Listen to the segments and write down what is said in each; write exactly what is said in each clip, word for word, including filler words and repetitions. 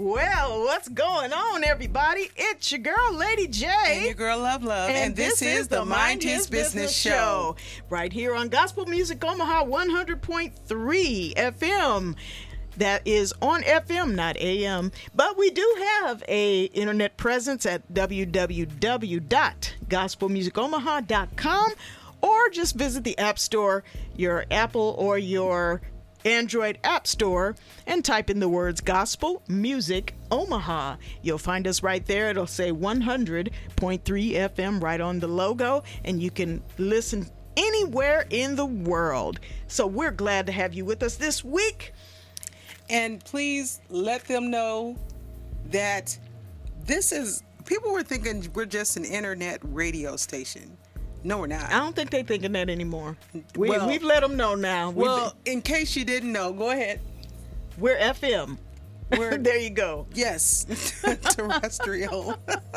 Well, what's going on, everybody? It's your girl, Lady J. And your girl, Love Love. And, and this, this is the Mind His Business, Business Show. Right here on Gospel Music Omaha one hundred point three F M. That is on F M, not A M. But we do have a internet presence at w w w dot gospel music omaha dot com, or just visit the App Store, your Apple or your Android App Store, and type in the words Gospel Music Omaha. You'll find us right there. It'll say one hundred point three F M right on the logo, and you can listen anywhere in the world. So we're glad to have you with us this week. And please let them know that this is, people were thinking we're just an internet radio station. No, we're not. I don't think they're thinking that anymore. We, well, we've let them know now. We've well, been, in case you didn't know, go ahead. We're F M. We're, there you go. Yes, terrestrial.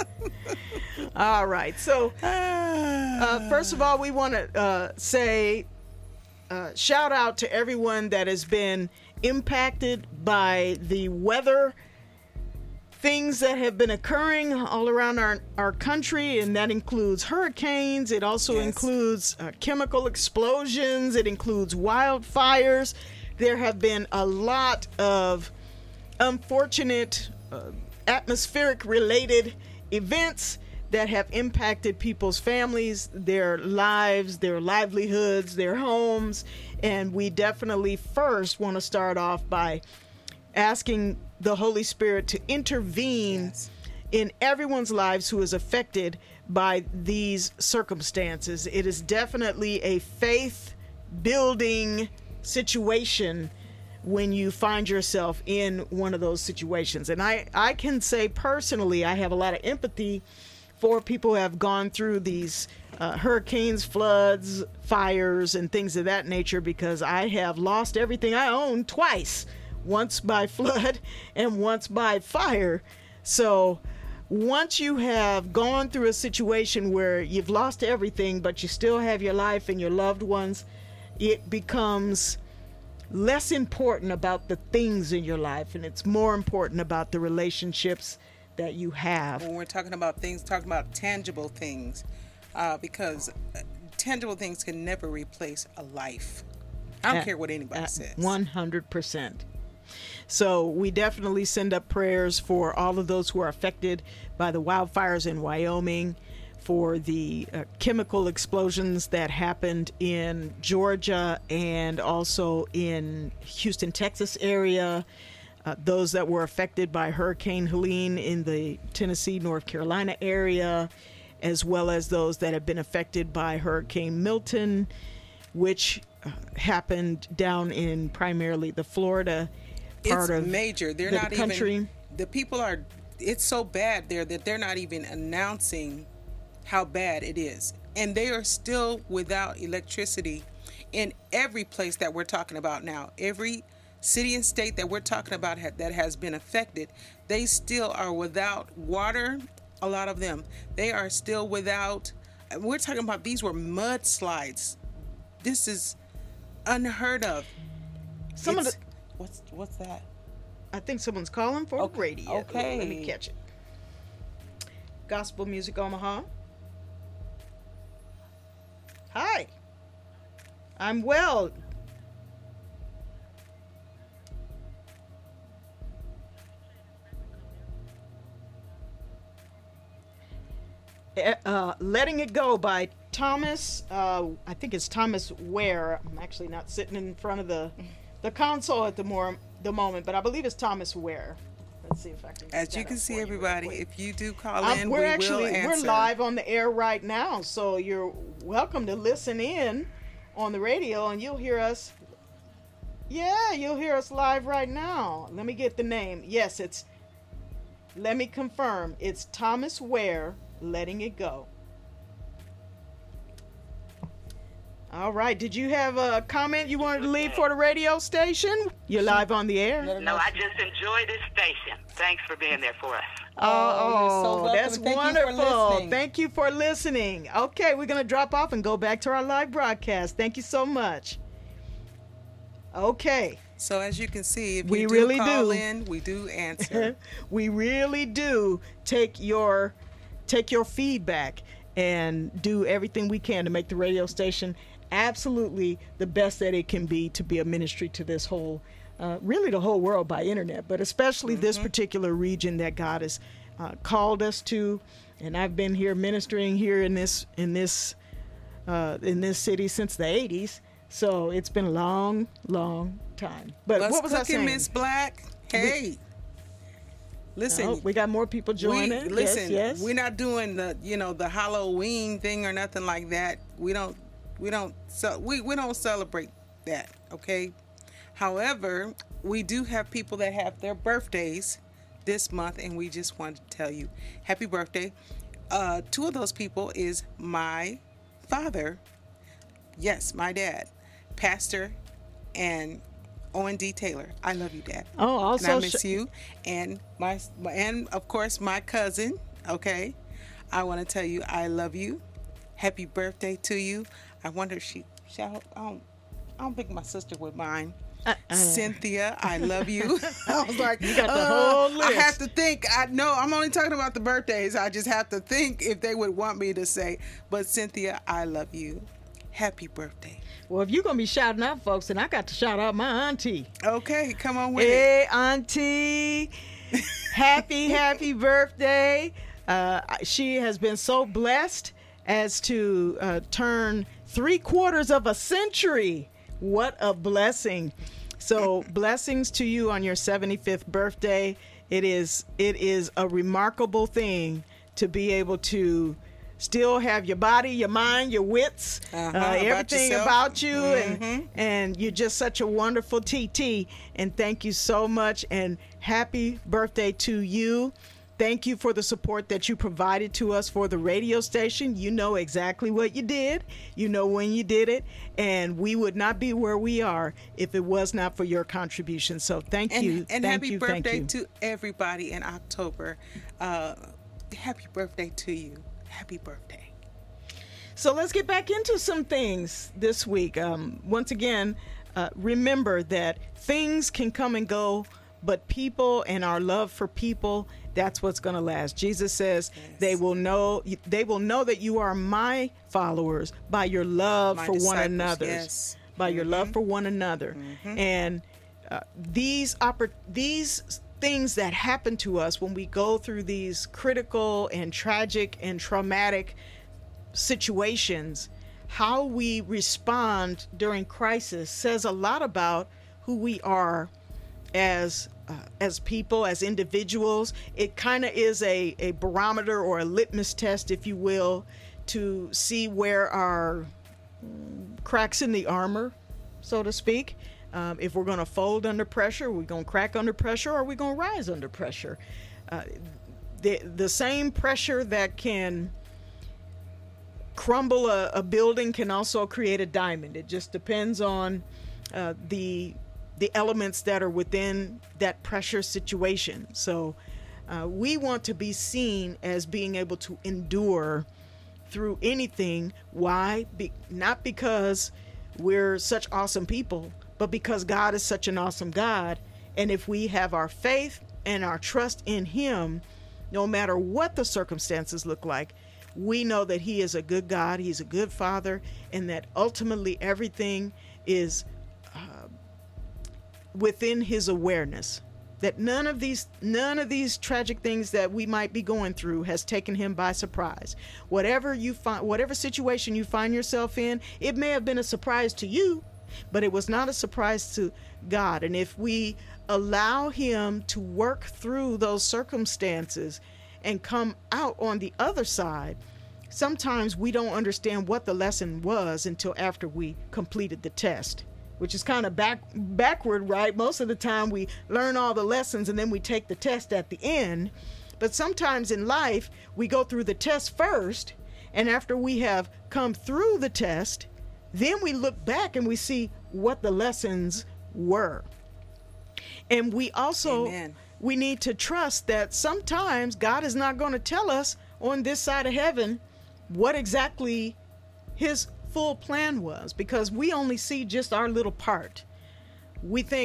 All right. So, uh, first of all, we want to uh, say uh, shout out to everyone that has been impacted by the weather things that have been occurring all around our, our country, and that includes hurricanes. It also yes. includes uh, chemical explosions. It includes wildfires. There have been a lot of unfortunate uh, atmospheric related events that have impacted people's families, their lives, their livelihoods, their homes. And we definitely first want to start off by asking the Holy Spirit to intervene yes. in everyone's lives who is affected by these circumstances. It is definitely a faith-building situation when you find yourself in one of those situations. And I, I can say personally, I have a lot of empathy for people who have gone through these uh, hurricanes, floods, fires, and things of that nature, because I have lost everything I own twice, once by flood and once by fire. So once you have gone through a situation where you've lost everything, but you still have your life and your loved ones, it becomes less important about the things in your life, and it's more important about the relationships that you have. When we're talking about things, talking about tangible things, uh, because tangible things can never replace a life. I don't at, care what anybody says. one hundred percent. So we definitely send up prayers for all of those who are affected by the wildfires in Wyoming, for the uh, chemical explosions that happened in Georgia and also in Houston, Texas area, uh, those that were affected by Hurricane Helene in the Tennessee, North Carolina area, as well as those that have been affected by Hurricane Milton, which uh, happened down in primarily the Florida part it's of major. They're the not country. Even, the people are, it's so bad there that they're not even announcing how bad it is. And they are still without electricity in every place that we're talking about now. Every city and state that we're talking about ha- that has been affected, they still are without water. A lot of them, they are still without, we're talking about, these were mudslides. This is unheard of. Some it's, of the, what's what's that? I think someone's calling for okay. radio. Okay. Let me catch it. Gospel Music Omaha. Hi. I'm well. Uh, Letting It Go by Thomas, uh, I think it's Thomas Ware. I'm actually not sitting in front of the the console at the more the moment, but I believe it's Thomas Ware. Let's see if I can. As you can see, everybody, if you do call um, in, we're we actually will answer. we're live on the air right now, so you're welcome to listen in on the radio, and you'll hear us. Yeah, you'll hear us live right now. Let me get the name. Yes, it's. Let me confirm. It's Thomas Ware. Letting It Go. All right. Did you have a comment you wanted to leave for the radio station? You're live on the air. No, I just enjoy this station. Thanks for being there for us. Oh, so that's Thank wonderful. You Thank you for listening. Okay, we're going to drop off and go back to our live broadcast. Thank you so much. Okay. So as you can see, if We you do really call do. in, we do answer. We really do take your take your feedback and do everything we can to make the radio station absolutely the best that it can be, to be a ministry to this whole, uh, really the whole world by internet, but especially mm-hmm. this particular region that God has uh, called us to. And I've been here ministering here in this in this uh, in this city since the eighties, so it's been a long, long time. But What's what was I cooking, saying, Miss Black? Hey, listen, oh, we got more people joining. We, listen, yes, yes. we're not doing the you know the Halloween thing or nothing like that. We don't we don't so we we don't celebrate that. Okay. However, we do have people that have their birthdays this month, and we just wanted to tell you happy birthday. Uh, two of those people is my father, yes, my dad, Pastor and Owen D. Taylor. I love you, Dad. Oh, also and I miss sh- you, and my and of course my cousin. Okay, I want to tell you I love you. Happy birthday to you. I wonder if she shall. I don't, I don't think my sister would mind. Uh, uh, Cynthia, I love you. I was like, you got the uh, whole list. I have to think. I know I'm only talking about the birthdays. I just have to think if they would want me to say. But Cynthia, I love you. Happy birthday. Well, if you're gonna be shouting out folks, then I got to shout out my auntie. Okay, come on with hey, it. Hey, auntie, happy happy birthday. Uh, she has been so blessed as to uh, turn three quarters of a century. What a blessing. So blessings to you on your seventy-fifth birthday. It is it is a remarkable thing to be able to still have your body, your mind, your wits, uh-huh, uh, everything about, about you. Mm-hmm. and and you're just such a wonderful T T. And thank you so much, and happy birthday to you. Thank you for the support that you provided to us for the radio station. You know exactly what you did. You know when you did it. And we would not be where we are if it was not for your contribution. So thank and, you. And thank happy you, birthday thank you. to everybody in October. Uh, happy birthday to you. Happy birthday. So let's get back into some things this week. Um, once again, uh, remember that things can come and go, but people and our love for people, that's what's going to last. Jesus says yes. they will know they will know that you are my followers by your love my for one another, yes. by mm-hmm. your love for one another. Mm-hmm. And uh, these oppor- these things that happen to us when we go through these critical and tragic and traumatic situations, how we respond during crisis says a lot about who we are as uh, as people, as individuals. It kind of is a, a barometer or a litmus test, if you will, to see where our cracks in the armor, so to speak. Um, if we're going to fold under pressure, we're going to crack under pressure, or we're going to rise under pressure. Uh, the the same pressure that can crumble a, a building can also create a diamond. It just depends on uh, the the elements that are within that pressure situation. So uh, we want to be seen as being able to endure through anything. Why? Be- not because we're such awesome people, but because God is such an awesome God. And if we have our faith and our trust in Him, no matter what the circumstances look like, we know that He is a good God, He's a good Father, and that ultimately everything is uh, within His awareness. That none of these none of these tragic things that we might be going through has taken Him by surprise. Whatever you find, whatever situation you find yourself in, it may have been a surprise to you, but it was not a surprise to God. And if we allow Him to work through those circumstances and come out on the other side, sometimes we don't understand what the lesson was until after we completed the test, which is kind of back backward, right? Most of the time we learn all the lessons and then we take the test at the end. But sometimes in life, we go through the test first, and after we have come through the test, then we look back and we see what the lessons were. And we also, Amen. we need to trust that sometimes God is not going to tell us on this side of heaven what exactly His full plan was, because we only see just our little part. We think,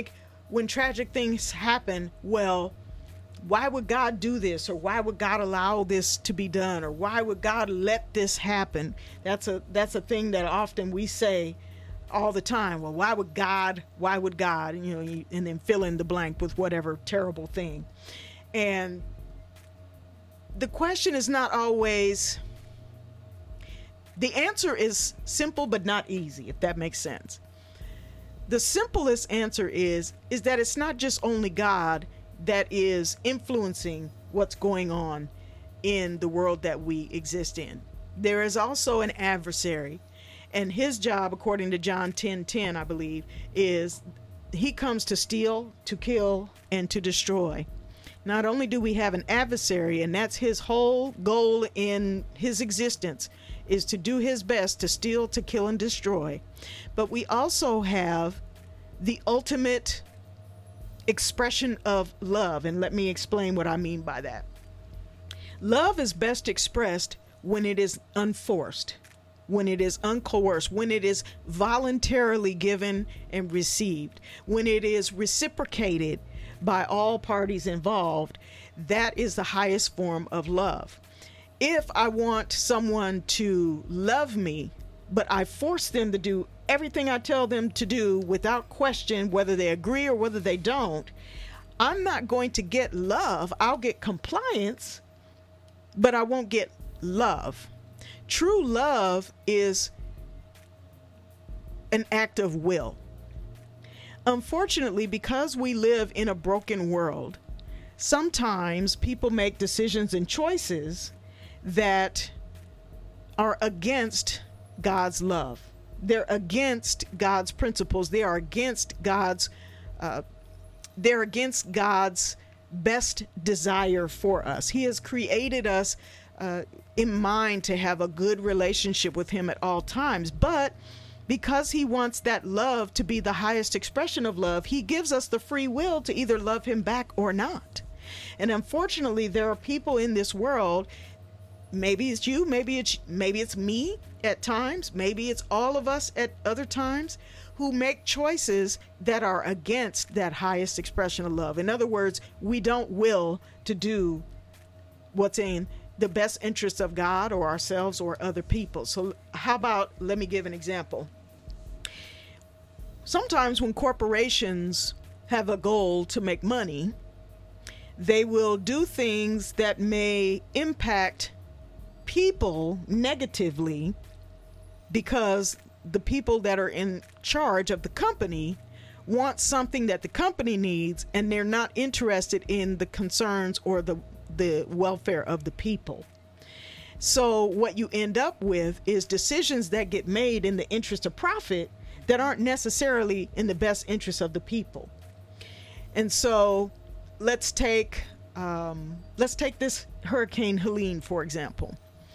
when tragic things happen, well, why would God do this? Or why would God allow this to be done? Or why would God let this happen? That's a that's a thing that often we say all the time. Well, why would God, why would God, you know, you, and then fill in the blank with whatever terrible thing. And the question is not always, the answer is simple but not easy, if that makes sense. The simplest answer is, is that it's not just only God that is influencing what's going on in the world that we exist in. There is also an adversary, and his job, according to John ten ten, I believe, is he comes to steal, to kill, and to destroy. Not only do we have an adversary, and that's his whole goal in his existence, is to do his best to steal, to kill, and destroy, but we also have the ultimate expression of love. And let me explain what I mean by that. Love is best expressed when it is unforced, when it is uncoerced, when it is voluntarily given and received, when it is reciprocated by all parties involved. That is the highest form of love. If I want someone to love me, but I force them to do everything I tell them to do without question, whether they agree or whether they don't, I'm not going to get love. I'll get compliance, but I won't get love. True love is an act of will. Unfortunately, because we live in a broken world, sometimes people make decisions and choices that are against God's love. They're against God's principles. They are against God's, uh, they're against God's best desire for us. He has created us uh, in mind to have a good relationship with him at all times. But because he wants that love to be the highest expression of love, he gives us the free will to either love him back or not. And unfortunately, there are people in this world, maybe it's you, maybe it's maybe it's me at times, maybe it's all of us at other times, who make choices that are against that highest expression of love. In other words, we don't will to do what's in the best interests of God or ourselves or other people. So how about, let me give an example. Sometimes when corporations have a goal to make money, they will do things that may impact people negatively because the people that are in charge of the company want something that the company needs, and they're not interested in the concerns or the the welfare of the people. So what you end up with is decisions that get made in the interest of profit that aren't necessarily in the best interest of the people. And so let's take um, let's take this Hurricane Helene, for example.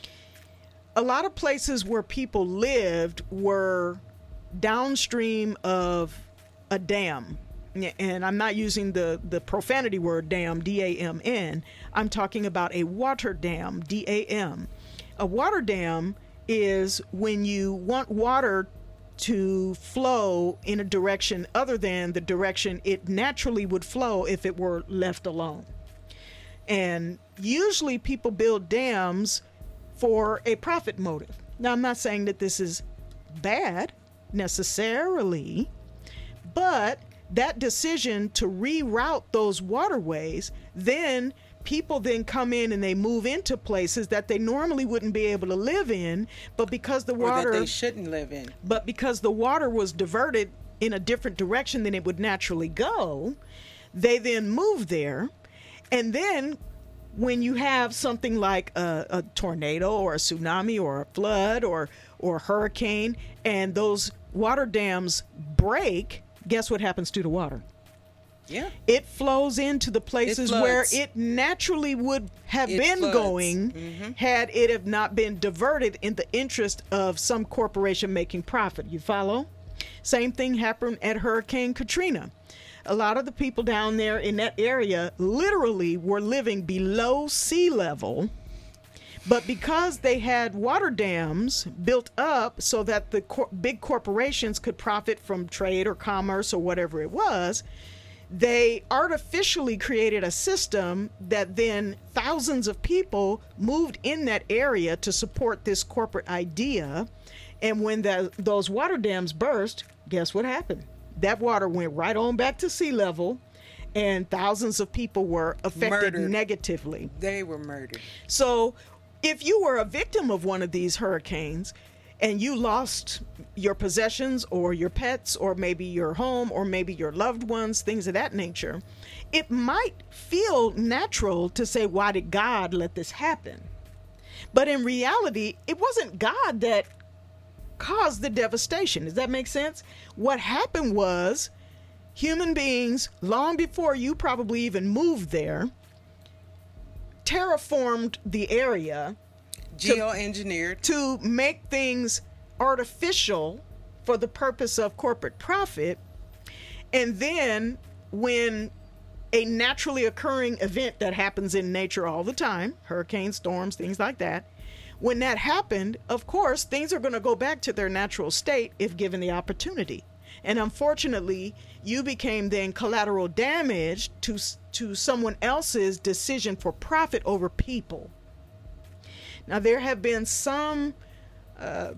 A lot of places where people lived were downstream of a dam. And I'm not using the, the profanity word dam, D A M N. I'm talking about a water dam, D A M. A water dam is when you want water to flow in a direction other than the direction it naturally would flow if it were left alone. And usually people build dams for a profit motive. Now, I'm not saying that this is bad necessarily, but that decision to reroute those waterways, then people then come in and they move into places that they normally wouldn't be able to live in, but because the water or that they shouldn't live in. But because the water was diverted in a different direction than it would naturally go, they then move there. And then when you have something like a, a tornado or a tsunami or a flood or or a hurricane, and those water dams break, guess what happens to the water? Yeah. It flows into the places It where floods. it naturally would have It been floods. going Mhm. had it have not been diverted in the interest of some corporation making profit. You follow? Same thing happened at Hurricane Katrina. A lot of the people down there in that area literally were living below sea level, but because they had water dams built up so that the cor- big corporations could profit from trade or commerce or whatever it was, they artificially created a system that then thousands of people moved in that area to support this corporate idea. And when the, those water dams burst, guess what happened? That water went right on back to sea level, and thousands of people were affected Murdered. negatively. They were murdered. So if you were a victim of one of these hurricanes and you lost your possessions or your pets or maybe your home or maybe your loved ones, things of that nature, it might feel natural to say, why did God let this happen? But in reality, it wasn't God that caused the devastation. Does that make sense? What happened was human beings, long before you probably even moved there, terraformed the area, Geoengineered. to make things artificial for the purpose of corporate profit. And then when a naturally occurring event that happens in nature all the time, hurricanes, storms, things like that, when that happened, of course, things are going to go back to their natural state if given the opportunity. And unfortunately, you became then collateral damage to to someone else's decision for profit over people. Now, there have been some uh,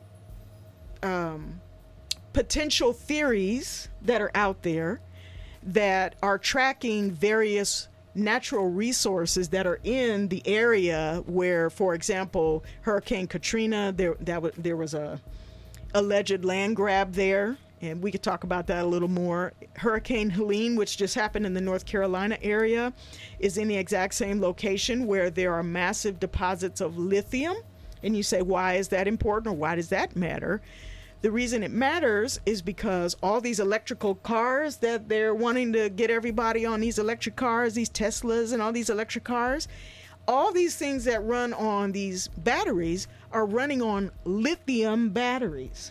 um, potential theories that are out there that are tracking various natural resources that are in the area where, for example, Hurricane Katrina, there that w- there was a alleged land grab there, and we could talk about that a little more. Hurricane Helene, which just happened in the North Carolina area, is in the exact same location where there are massive deposits of lithium. And you say, why is that important, or why does that matter? The reason it matters is because all these electrical cars that they're wanting to get everybody on, these electric cars, these Teslas and all these electric cars, all these things that run on these batteries are running on lithium batteries.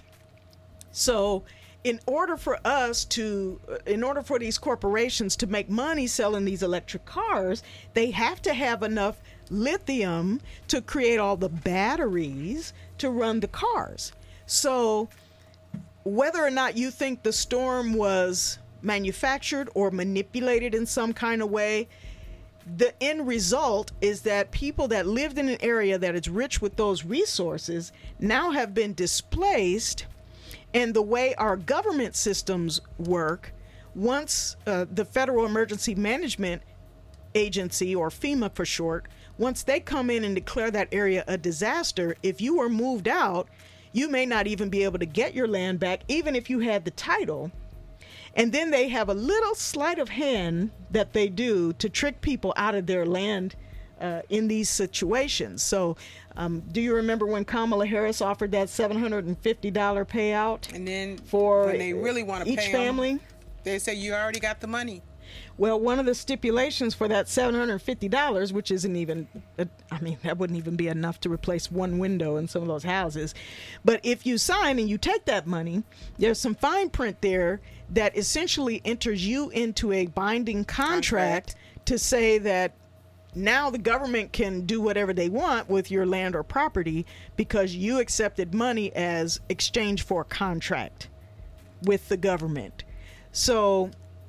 So in order for us to, in order for these corporations to make money selling these electric cars, they have to have enough lithium to create all the batteries to run the cars. So whether or not you think the storm was manufactured or manipulated in some kind of way, the end result is that people that lived in an area that is rich with those resources now have been displaced. And the way our government systems work, once uh, the Federal Emergency Management Agency, or FEMA for short, once they come in and declare that area a disaster, if you were moved out, you may not even be able to get your land back, even if you had the title. And then they have a little sleight of hand that they do to trick people out of their land uh, in these situations. So um, do you remember when Kamala Harris offered that seven hundred fifty dollars payout? And then for when they really want to each pay family? them, they say you already got the money. Well, one of the stipulations for that seven hundred fifty dollars, which isn't even, I mean, that wouldn't even be enough to replace one window in some of those houses. But if you sign and you take that money, there's some fine print there that essentially enters you into a binding contract, contract. to say that now the government can do whatever they want with your land or property because you accepted money as exchange for a contract with the government. So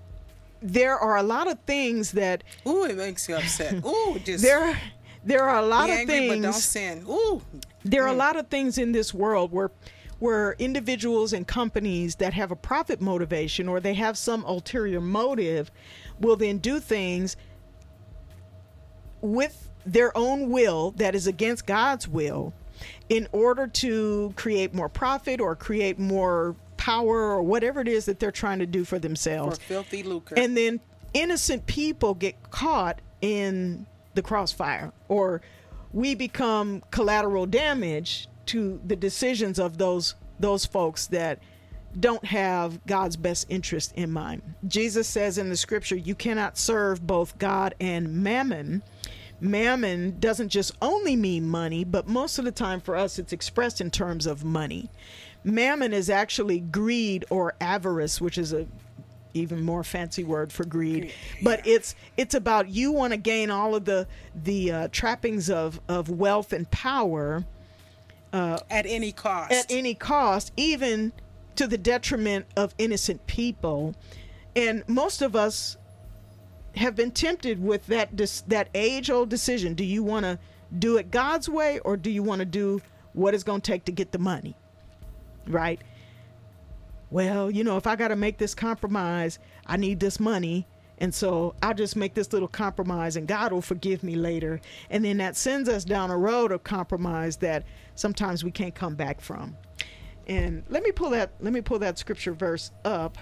there are a lot of things that ooh, it makes you upset. Ooh, just there there are a lot be of angry, things but don't sin. Ooh, there are mm. a lot of things in this world where where individuals and companies that have a profit motivation or they have some ulterior motive will then do things with their own will that is against God's will in order to create more profit or create more power or whatever it is that they're trying to do for themselves. For filthy lucre. And then innocent people get caught in the crossfire, or we become collateral damage to the decisions of those those folks that don't have God's best interest in mind. Jesus says in the scripture, you cannot serve both God and mammon. Mammon doesn't just only mean money, but most of the time for us it's expressed in terms of money. Mammon is actually greed or avarice, which is a even more fancy word for greed. greed yeah. But it's it's about you want to gain all of the the uh, trappings of of wealth and power uh, at any cost. At any cost, even to the detriment of innocent people. And most of us have been tempted with that dis- that age-old decision. Do you want to do it God's way, or do you want to do what it's going to take to get the money? Right? Well, you know, if I got to make this compromise, I need this money. And so I'll just make this little compromise and God will forgive me later. And then that sends us down a road of compromise that sometimes we can't come back from. And let me pull that, let me pull that scripture verse up.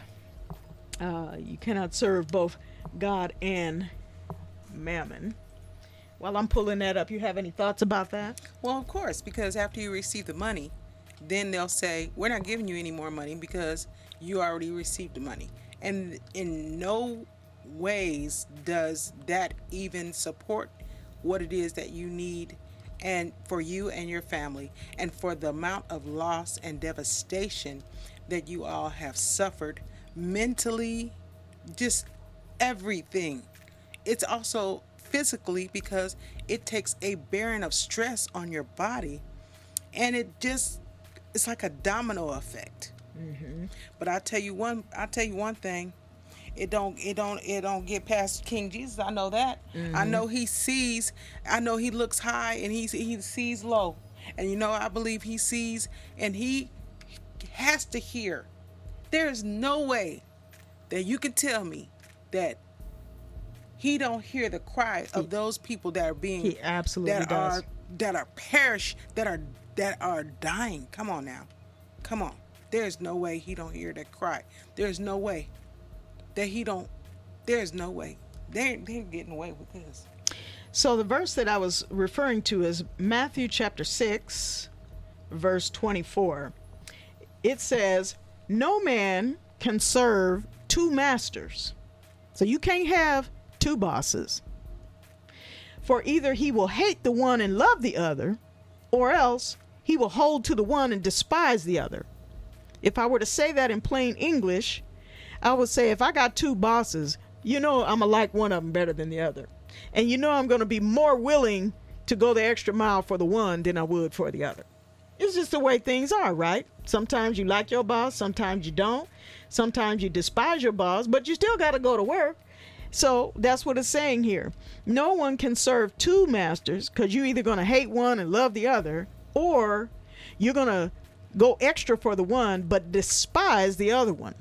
Uh, you cannot serve both God and mammon. While I'm pulling that up, you have any thoughts about that? Well, of course, because after you receive the money, then they'll say, we're not giving you any more money because you already received the money. And in no ways does that even support what it is that you need and for you and your family, and for the amount of loss and devastation that you all have suffered mentally, just everything. It's also physically, because it takes a bearing of stress on your body, and it just, it's like a domino effect. Mm-hmm. But I tell you one, I tell you one thing, it don't, it don't, it don't get past King Jesus. I know that. Mm-hmm. I know he sees. I know he looks high and he he sees low, and you know I believe he sees and he has to hear. There is no way that you can tell me that he don't hear the cry of those people that are being he absolutely that does. are that are perish that are that are dying. Come on now, come on. There's no way he don't hear that cry. There's no way that he don't. There's no way they they're getting away with this. So the verse that I was referring to is Matthew chapter six, verse twenty-four. It says, "No man can serve two masters." So you can't have two bosses. "For either he will hate the one and love the other, or else he will hold to the one and despise the other." If I were to say that in plain English, I would say if I got two bosses, you know I'm going to like one of them better than the other. And you know I'm going to be more willing to go the extra mile for the one than I would for the other. It's just the way things are, right? Sometimes you like your boss, sometimes you don't. Sometimes you despise your boss, but you still got to go to work. So that's what it's saying here. No one can serve two masters, because you're either going to hate one and love the other, or you're going to go extra for the one but despise the other one.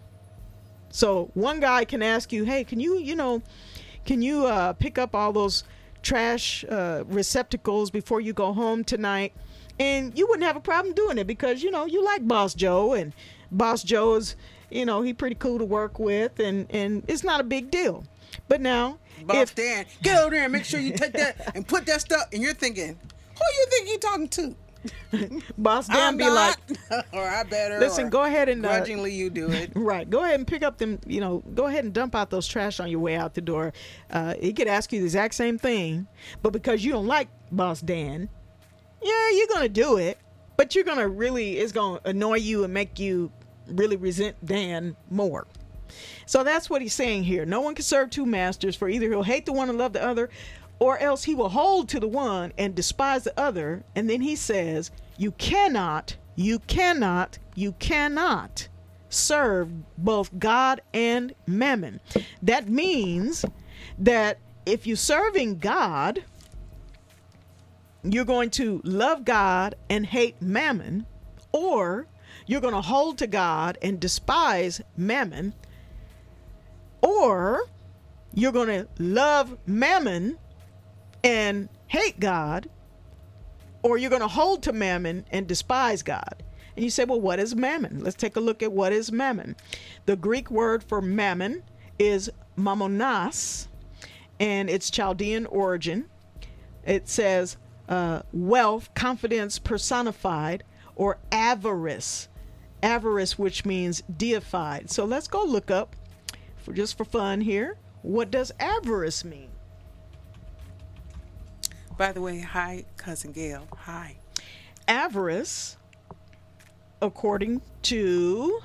So one guy can ask you, hey, can you, you know, can you uh, pick up all those trash uh, receptacles before you go home tonight? And you wouldn't have a problem doing it because, you know, you like Boss Joe, and Boss Joe is, you know, he pretty cool to work with, and, and it's not a big deal. But now, Boss if Dan, get over there and make sure you take that and put that stuff, and you're thinking, who you think you're talking to? Boss Dan I'm be not, like, or I better. listen, or go ahead and uh, grudgingly you do it. Right. Go ahead and pick up them, you know, go ahead and dump out those trash on your way out the door. Uh, he could ask you the exact same thing, but because you don't like Boss Dan, yeah, you're going to do it, but you're going to really, it's going to annoy you and make you really resent Dan more. So that's what he's saying here. No one can serve two masters, for either he'll hate the one and love the other, or else he will hold to the one and despise the other. And then he says, you cannot, you cannot, you cannot serve both God and mammon. That means that if you're serving God, you're going to love God and hate mammon, or you're going to hold to God and despise mammon, or you're going to love mammon and hate God, or you're going to hold to mammon and despise God. And you say, well, what is mammon? Let's take a look at what is mammon. The Greek word for mammon is mammonas, and its Chaldean origin. It says uh, wealth, confidence personified, or avarice. Avarice, which means deified. So let's go look up, for just for fun here, what does avarice mean? By the way, hi, Cousin Gail. Hi. Avarice, according to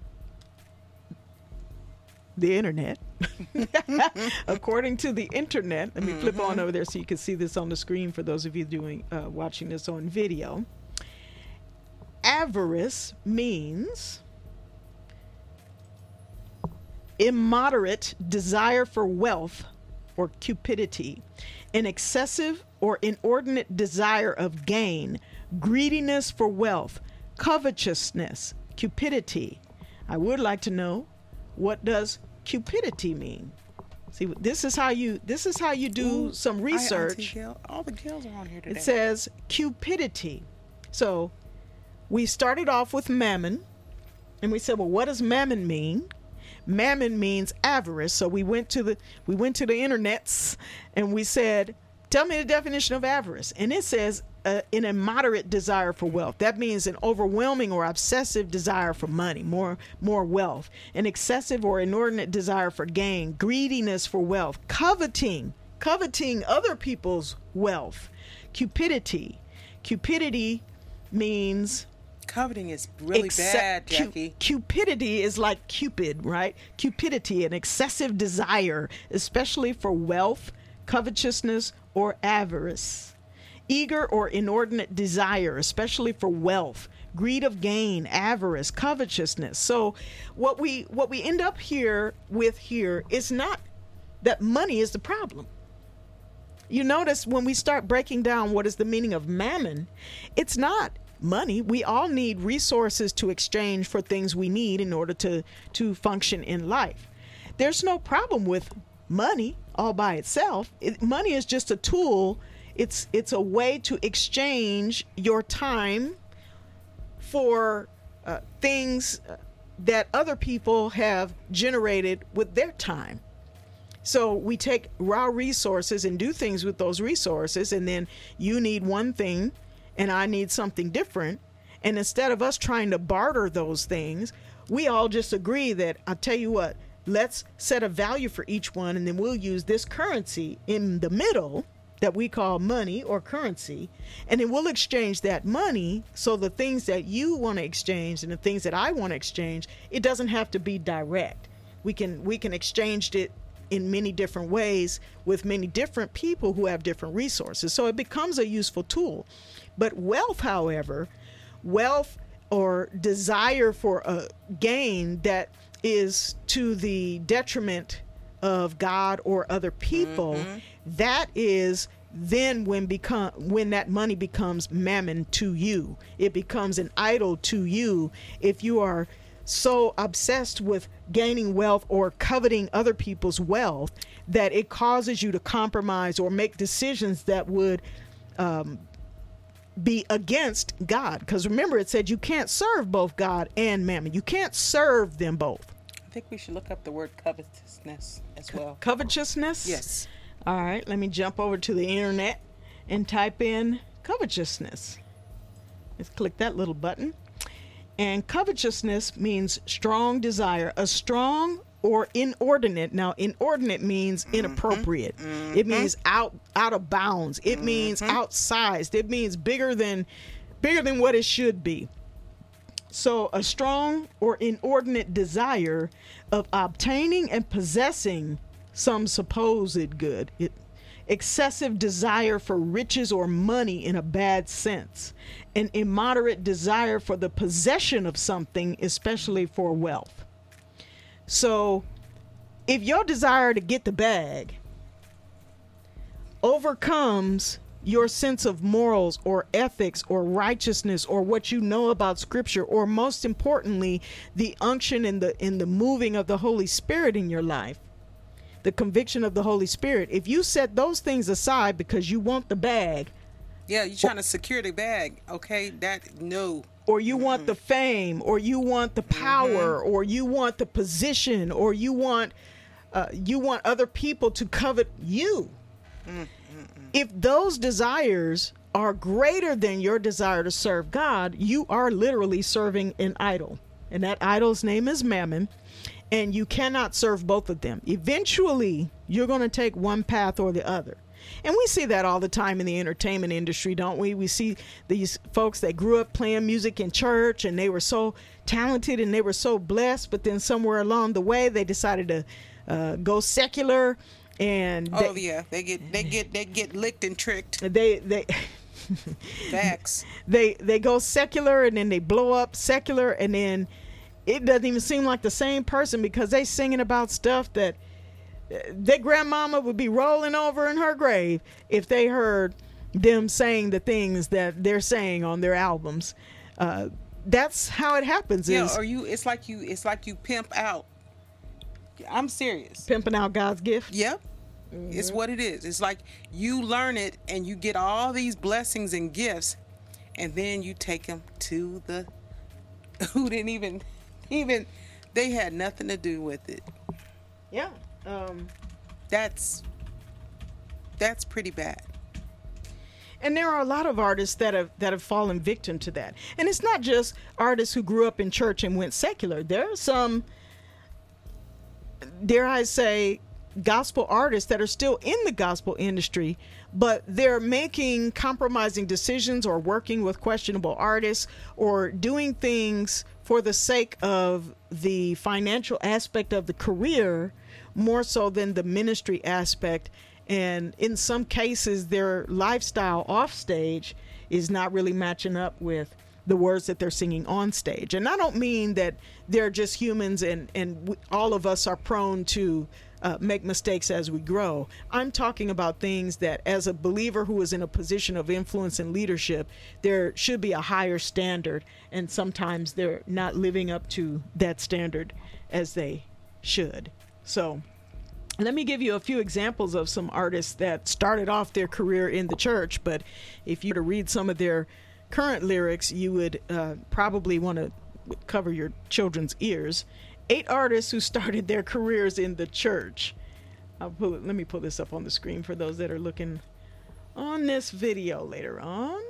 the internet, according to the internet, let me mm-hmm. flip on over there so you can see this on the screen for those of you doing uh, watching this on video. Avarice means immoderate desire for wealth or cupidity, an excessive or inordinate desire of gain, greediness for wealth, covetousness, cupidity. I would like to know, what does cupidity mean? See, this is how you this is how you do Ooh, some research. Hi, all the girls are on here today. It says cupidity. So we started off with mammon, and we said, well, what does mammon mean? Mammon means avarice. So we went to the we went to the internets and we said, tell me the definition of avarice. And it says uh, an immoderate desire for wealth. That means an overwhelming or obsessive desire for money, more more wealth, an excessive or inordinate desire for gain, greediness for wealth, coveting, coveting other people's wealth, cupidity. Cupidity means coveting is really Exce- bad, cu- Jackie. cupidity is like Cupid, right? Cupidity, an excessive desire, especially for wealth, covetousness, or avarice. Eager or inordinate desire, especially for wealth, greed of gain, avarice, covetousness. So what we what we end up here with here is not that money is the problem. You notice when we start breaking down what is the meaning of mammon, it's not money. We all need resources to exchange for things we need in order to, to function in life. There's no problem with money all by itself. It, money is just a tool. It's it's a way to exchange your time for uh, things that other people have generated with their time. So we take raw resources and do things with those resources, and then you need one thing and I need something different. And instead of us trying to barter those things, we all just agree that, I'll tell you what, let's set a value for each one, and then we'll use this currency in the middle that we call money or currency, and then we'll exchange that money. So the things that you want to exchange and the things that I want to exchange, it doesn't have to be direct. We can we can exchange it in many different ways with many different people who have different resources. So it becomes a useful tool. But wealth, however, wealth or desire for a gain that is to the detriment of God or other people, mm-hmm. that is then when become when that money becomes mammon to you. It becomes an idol to you if you are so obsessed with gaining wealth or coveting other people's wealth that it causes you to compromise or make decisions that would um, be against God. Because remember, it said you can't serve both God and mammon. You can't serve them both. I think we should look up the word covetousness as well. Covetousness? Yes. All right, let me jump over to the internet and type in covetousness. Let's click that little button. And covetousness means strong desire, a strong or inordinate. Now, inordinate means inappropriate. Mm-hmm. It means out out of bounds. It mm-hmm. means outsized. It means bigger than bigger than what it should be. So, a strong or inordinate desire of obtaining and possessing some supposed good. It, excessive desire for riches or money in a bad sense. An immoderate desire for the possession of something, especially for wealth. So, if your desire to get the bag overcomes your sense of morals or ethics or righteousness or what you know about Scripture, or most importantly, the unction and the in the moving of the Holy Spirit in your life, the conviction of the Holy Spirit, if you set those things aside because you want the bag, yeah, you're trying to secure the bag, okay? That no. Or you mm-hmm. want the fame, or you want the power, mm-hmm. or you want the position, or you want uh, you want other people to covet you. Mm-hmm. If those desires are greater than your desire to serve God, you are literally serving an idol. And that idol's name is Mammon. And you cannot serve both of them. Eventually, you're going to take one path or the other. And we see that all the time in the entertainment industry, don't we? We see these folks that grew up playing music in church and they were so talented and they were so blessed, but then somewhere along the way they decided to uh, go secular. And oh they, yeah, they get they get they get licked and tricked. They they Facts. They they go secular and then they blow up secular, and then it doesn't even seem like the same person, because they singing about stuff that uh, their grandmama would be rolling over in her grave if they heard them saying the things that they're saying on their albums. Uh, that's how it happens. Yeah, is or you, it's like you, it's like you pimp out. I'm serious. pimping out God's gift. Yep. It's what it is. It's like you learn it and you get all these blessings and gifts, and then you take them to the who didn't even even they had nothing to do with it. Yeah. Um, That's that's pretty bad. And there are a lot of artists that have that have fallen victim to that. And it's not just artists who grew up in church and went secular. There are some, dare I say, gospel artists that are still in the gospel industry, but they're making compromising decisions or working with questionable artists or doing things for the sake of the financial aspect of the career more so than the ministry aspect. And in some cases, their lifestyle off stage is not really matching up with the words that they're singing on stage. And I don't mean that they're just humans and, and we, all of us are prone to uh, make mistakes as we grow. I'm talking about things that, as a believer who is in a position of influence and leadership, there should be a higher standard. And sometimes they're not living up to that standard as they should. So let me give you a few examples of some artists that started off their career in the church, but if you were to read some of their current lyrics, you would uh, probably want to cover your children's ears. Eight artists who started their careers in the church. I'll pull it, let me pull this up on the screen for those that are looking on this video later on.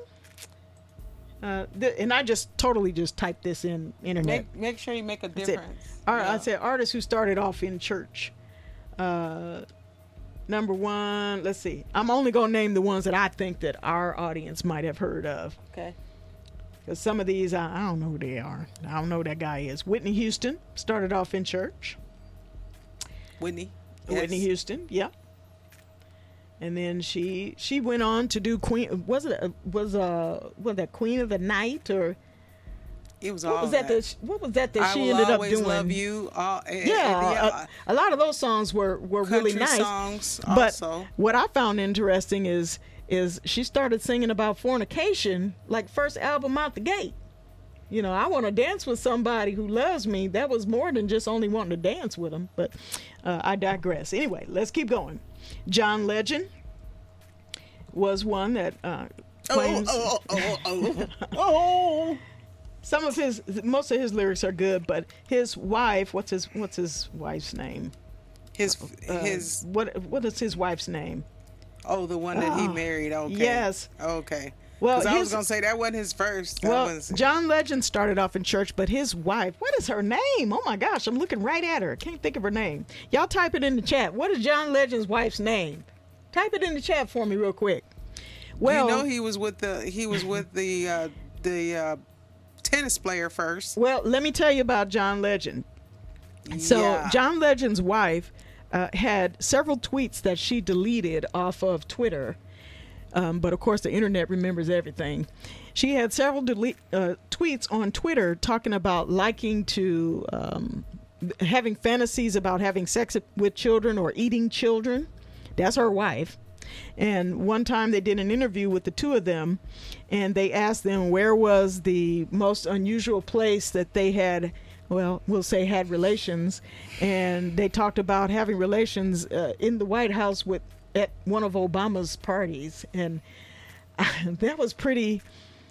Uh, th- and I just totally just typed this in internet. Make, make sure you make a That's difference. it. All right, Yeah. I said artists who started off in church. Uh, number one, let's see. I'm only going to name the ones that I think that our audience might have heard of. Okay. Because some of these, I, I don't know who they are. I don't know who that guy is. Whitney Houston started off in church. Whitney. Whitney Yes. Houston, yeah. And then she she went on to do Queen. Was it a, was uh was that Queen of the Night or It was what all was that? that. that what was that that I she will ended up always doing? love you. All, and, Yeah, and, yeah. A, a lot of those songs were were Country really nice. songs But also. what I found interesting is is she started singing about fornication like first album out the gate. You know, I want to dance with somebody who loves me. That was more than just only wanting to dance with them. But uh, I digress. Anyway, let's keep going. John Legend was one that uh, claims. Oh, oh, oh, oh, oh. Oh, some of his, most of his lyrics are good, but his wife, what's his, what's his wife's name? His Uh, his what, what is his wife's name? oh the one that he Oh, married. Okay. yes. Okay. Well, Because I was his- gonna say that wasn't his first. That Well, was, John Legend started off in church, but his wife, what is her name? Oh my gosh, I'm looking right at her. Can't think of her name. Y'all type it in the chat. What is John Legend's wife's name? Type it in the chat for me real quick. Well, you know he was with the he was with the uh, the uh, tennis player first. well, let me tell you about John Legend. So Yeah. John Legend's wife uh, had several tweets that she deleted off of Twitter. Um, but of course, the internet remembers everything. She had several delete, uh, tweets on Twitter talking about liking to um, having fantasies about having sex with children or eating children. That's her wife. And one time they did an interview with the two of them, and they asked them where was the most unusual place that they had, well, we'll say had relations. And they talked about having relations uh, in the White House with at one of Obama's parties. And that was pretty,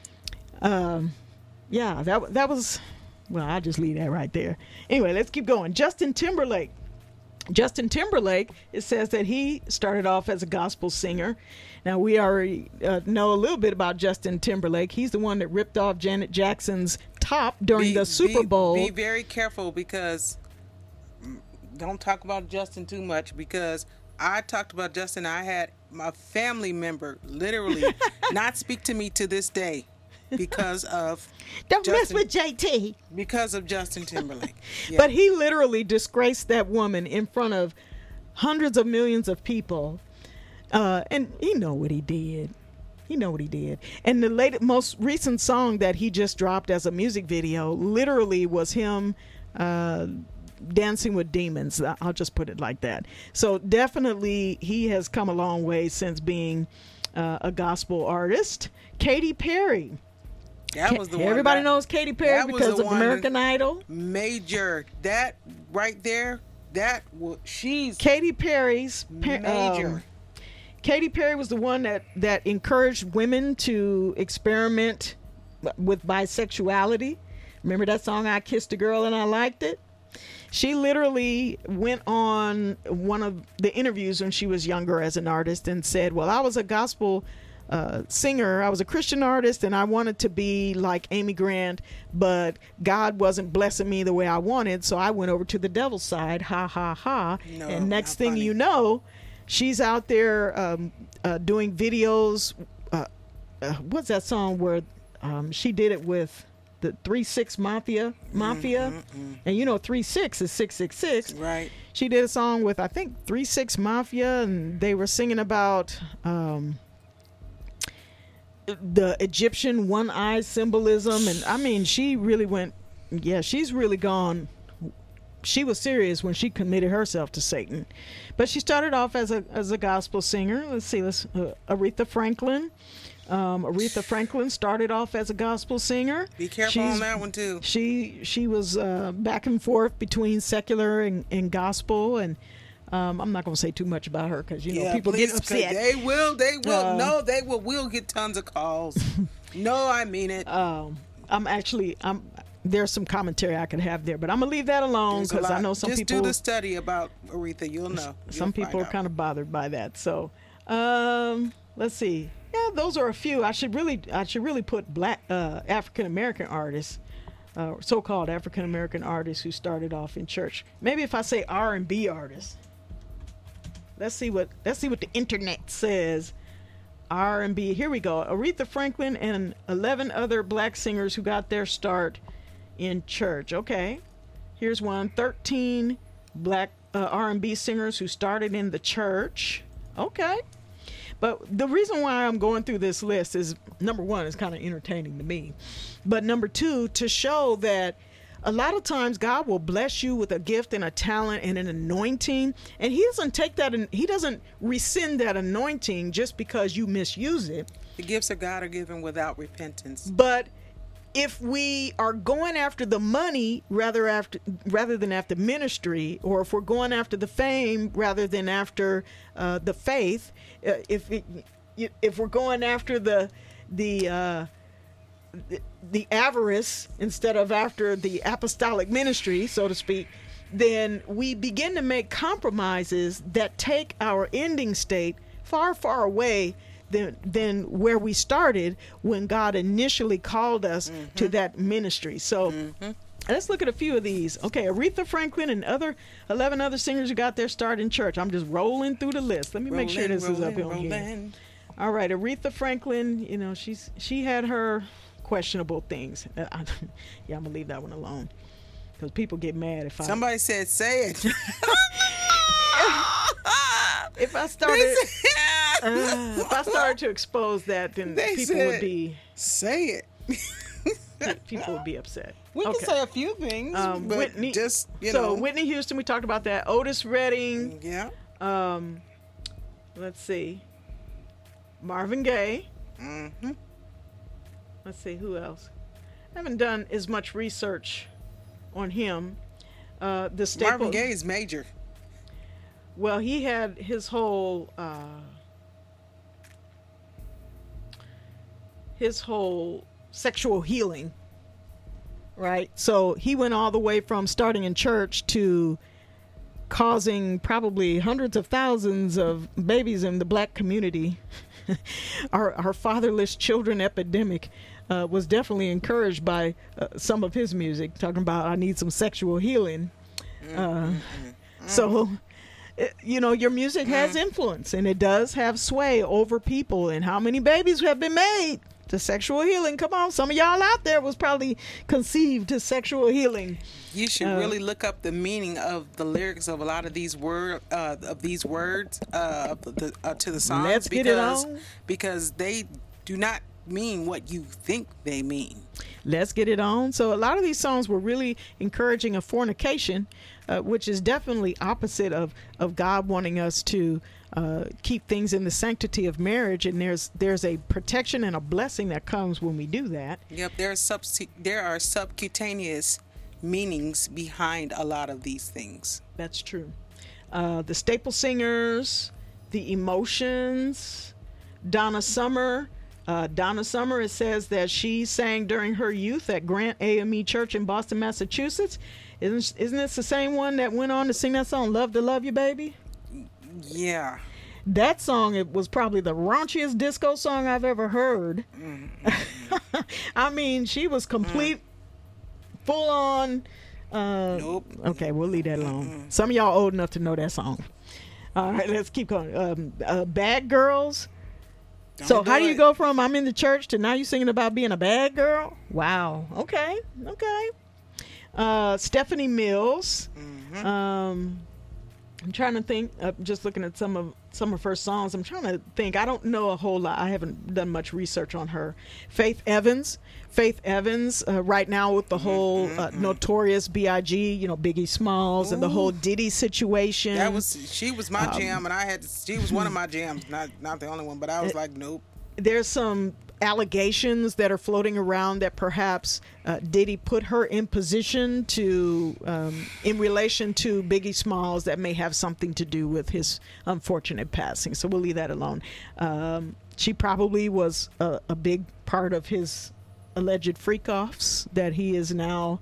um, yeah, that, that was, well, I'll just leave that right there. Anyway, let's keep going. Justin Timberlake. Justin Timberlake, it says that he started off as a gospel singer. Now, we already uh, know a little bit about Justin Timberlake. He's the one that ripped off Janet Jackson's top during Be- the Super be- Bowl. Be very careful because don't talk about Justin too much because I talked about Justin. I had my family member literally not speak to me to this day because of Don't mess Justin- with J T. because of Justin Timberlake. Yeah. But he literally disgraced that woman in front of hundreds of millions of people. Uh, and he know what he did. He know what he did. And the latest, most recent song that he just dropped as a music video literally was him uh, dancing with demons. I'll just put it like that. So definitely he has come a long way since being uh, a gospel artist. Katy Perry. That was the one. Everybody that, knows Katy Perry because of American Idol. Major. That right there, that was, she's Katy Perry's major. Um, Katy Perry was the one that, that encouraged women to experiment with bisexuality. Remember that song, I Kissed a Girl and I Liked It? She literally went on one of the interviews when she was younger as an artist and said, well, I was a gospel uh, singer. I was a Christian artist and I wanted to be like Amy Grant, but God wasn't blessing me the way I wanted. So I went over to the devil's side. Ha, ha, ha. No, and next thing funny. you know, she's out there um, uh, doing videos. Uh, uh, what's that song where um, she did it with the three six Mafia? Mafia, mm, mm, mm. And you know, three six is six six six. Right. She did a song with I think three six Mafia, and they were singing about um, the Egyptian one eye symbolism, and I mean, she really went. Yeah, she's really gone. She was serious when she committed herself to Satan. But she started off as a as a gospel singer. Let's see, let's uh, Aretha Franklin. Um, Aretha Franklin started off as a gospel singer. Be careful She's- on that one too. She she was uh, back and forth between secular and, and gospel, and um, I'm not going to say too much about her because you know Yeah, people please, get upset. They will. They will. Uh, no, they will. We'll get tons of calls. No, I mean it. Um, I'm actually I'm. There's some commentary I could have there, but I'm gonna leave that alone There's a because I lot. know some Just people. do the study about Aretha. You'll know. some You'll people find are out. kind of bothered by that. So, um, let's see. Yeah, those are a few. I should really, I should really put black uh, African American artists, uh, so-called African American artists who started off in church. Maybe if I say R and B artists. Let's see what let's see what the internet says. R and B. Here we go. Aretha Franklin and eleven other black singers who got their start in church. Okay. Here's one. thirteen black uh, R and B singers who started in the church. Okay. But the reason why I'm going through this list is, number one, it's kind of entertaining to me. But number two, to show that a lot of times God will bless you with a gift and a talent and an anointing, and he doesn't take that and he doesn't rescind that anointing just because you misuse it. The gifts of God are given without repentance. But if we are going after the money rather after rather than after ministry, or if we're going after the fame rather than after uh, the faith, uh, if it, if we're going after the the uh, the, the avarice instead of after the apostolic ministry, so to speak, then we begin to make compromises that take our ending state far, far away than, than where we started when God initially called us mm-hmm. to that ministry. So mm-hmm. let's look at a few of these. Okay, Aretha Franklin and other eleven other singers who got their start in church. I'm just rolling through the list. Let me Rolling, make sure this rolling, is up on rolling. here. All right, Aretha Franklin, you know, she's she had her questionable things. Uh, I, yeah, I'm gonna leave that one alone because people get mad if I. Somebody said, "Say it." if I started, uh, if I started to expose that, then They people said, would be Say it. people would be upset. We Okay. can say a few things, Um, but Whitney, just you so know. Whitney Houston, we talked about that. Otis Redding. Yeah. Um, let's see. Marvin Gaye. Mm-hmm. Let's see who else. I haven't done as much research on him. Uh, the staple. Marvin Gaye is major. Well, he had his whole uh, his whole sexual healing, right? So he went all the way from starting in church to causing probably hundreds of thousands of babies in the black community. our, our fatherless children epidemic uh, was definitely encouraged by uh, some of his music, talking about I need some sexual healing. Uh, Mm-hmm. so, it, you know, your music has influence, and it does have sway over people. And how many babies have been made to sexual healing? Come on, some of y'all out there was probably conceived to sexual healing. You should Uh, really look up the meaning of the lyrics of a lot of these word uh, of these words uh, of the, uh, to the songs Let's get it because on. because they do not mean what you think they mean. Let's get it on. So a lot of these songs were really encouraging of fornication, uh, which is definitely opposite of, of God wanting us to uh, keep things in the sanctity of marriage. And there's there's a protection and a blessing that comes when we do that. Yep, there are, subs- there are subcutaneous meanings behind a lot of these things. That's true. Uh, the Staple Singers, the Emotions, Donna Summer. Uh, Donna Summer, it says that she sang during her youth at Grant A M E Church in Boston, Massachusetts. Isn't, isn't this the same one that went on to sing that song, Love to Love You, Baby? Yeah. That song, it was probably the raunchiest disco song I've ever heard. Mm-hmm. I mean, she was complete, mm. full on. Uh, nope. Okay, we'll leave that alone. Mm-hmm. Some of y'all old enough to know that song. All right, let's keep going. Um, uh, Bad Girls. Don't so do how do you it. go from I'm in the church to now you singing about being a bad girl? Wow. Okay. Okay. Uh, Stephanie Mills. Mm-hmm. Um, I'm trying to think. Uh, just looking at some of some of her songs. I'm trying to think. I don't know a whole lot. I haven't done much research on her. Faith Evans. Faith Evans. Uh, right now with the whole uh, mm-hmm. Notorious B I G. You know, Biggie Smalls. Ooh. And the whole Diddy situation. That was she was my um, jam, and I had she was one of my jams. Not not the only one, but I was like, nope. There's some allegations that are floating around that perhaps uh, Diddy put her in position to, um, in relation to Biggie Smalls, that may have something to do with his unfortunate passing. So we'll leave that alone. Um, she probably was a, a big part of his alleged freak-offs that he is now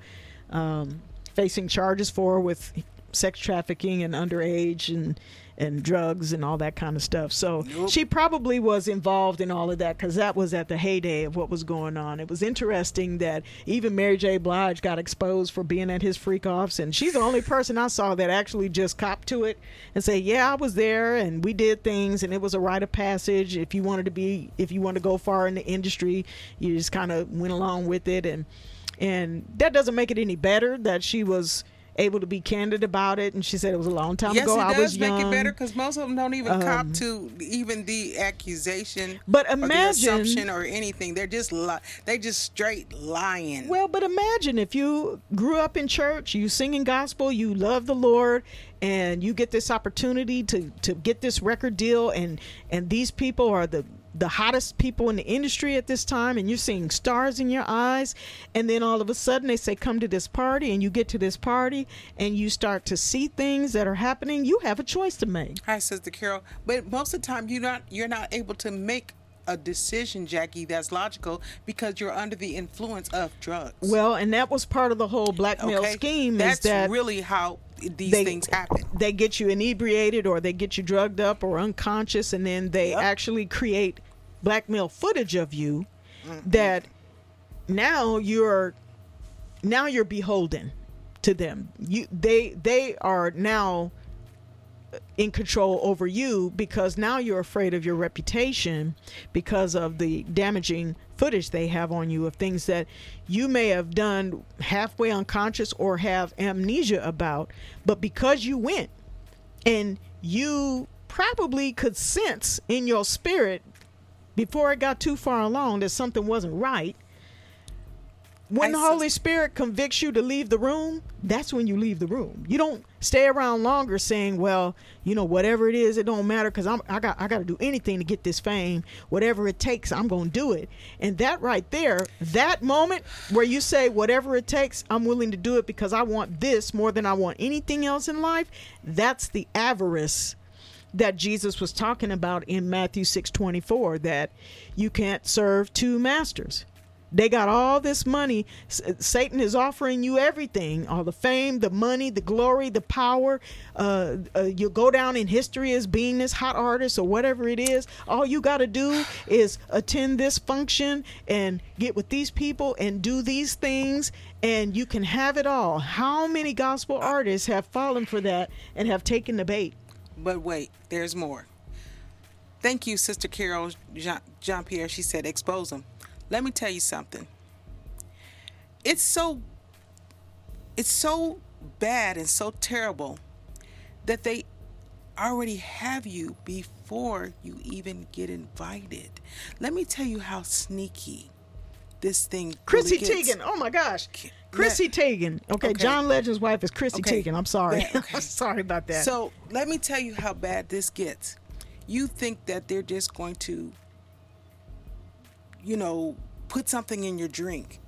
um, facing charges for with sex trafficking and underage and and drugs and all that kind of stuff. So nope. She probably was involved in all of that because that was at the heyday of what was going on. It was interesting that even Mary J. Blige got exposed for being at his freak-offs, and she's the only person I saw that actually just copped to it and say, yeah, I was there and we did things and it was a rite of passage. If you wanted to be, if you want to go far in the industry, you just kind of went along with it. And, and that doesn't make it any better that she was able to be candid about it, and she said it was a long time yes, ago. Yes, it I does was make young. it better because most of them don't even um, cop to even the accusation, but imagine, or the assumption or anything. They're just li- they just straight lying. Well, but imagine if you grew up in church, you singing gospel, you love the Lord, and you get this opportunity to to get this record deal, and and these people are the the hottest people in the industry at this time, and you're seeing stars in your eyes, and then all of a sudden they say come to this party, and you get to this party and you start to see things that are happening. You have a choice to make. Hi, Sister Carol. But most of the time you're not you're not able to make a decision, Jackie, that's logical because you're under the influence of drugs. Well, and that was part of the whole blackmail okay? scheme. That's is that really how these they, things happen. They get you inebriated, or they get you drugged up or unconscious, and then they yep. actually create blackmail footage of you mm-hmm. that now you're now you're beholden to them. You they they are now in control over you because now you're afraid of your reputation because of the damaging footage they have on you of things that you may have done halfway unconscious or have amnesia about, but because you went and you probably could sense in your spirit before it got too far along that something wasn't right. When the Holy Spirit convicts you to leave the room, that's when you leave the room. You don't stay around longer saying, well, you know, whatever it is, it don't matter because I'm I got I got to do anything to get this fame. Whatever it takes, I'm going to do it. And that right there, that moment where you say whatever it takes, I'm willing to do it because I want this more than I want anything else in life, that's the avarice that Jesus was talking about in Matthew six twenty-four, that you can't serve two masters. They got all this money. Satan is offering you everything, all the fame, the money, the glory, the power. Uh, uh, you'll go down in history as being this hot artist or whatever it is. All you got to do is attend this function and get with these people and do these things, and you can have it all. How many gospel artists have fallen for that and have taken the bait? But wait, there's more. Thank you, Sister Carol Jean- Jean-Pierre. She said, expose them. Let me tell you something. It's so, it's so bad and so terrible that they already have you before you even get invited. Let me tell you how sneaky this thing Chrissy really gets. Teigen. Oh my gosh. Chrissy Teigen. Okay, Okay. John Legend's wife is Chrissy Okay. Teigen. I'm sorry. Yeah, okay. I'm sorry about that. So let me tell you how bad this gets. You think that they're just going to, you know, put something in your drink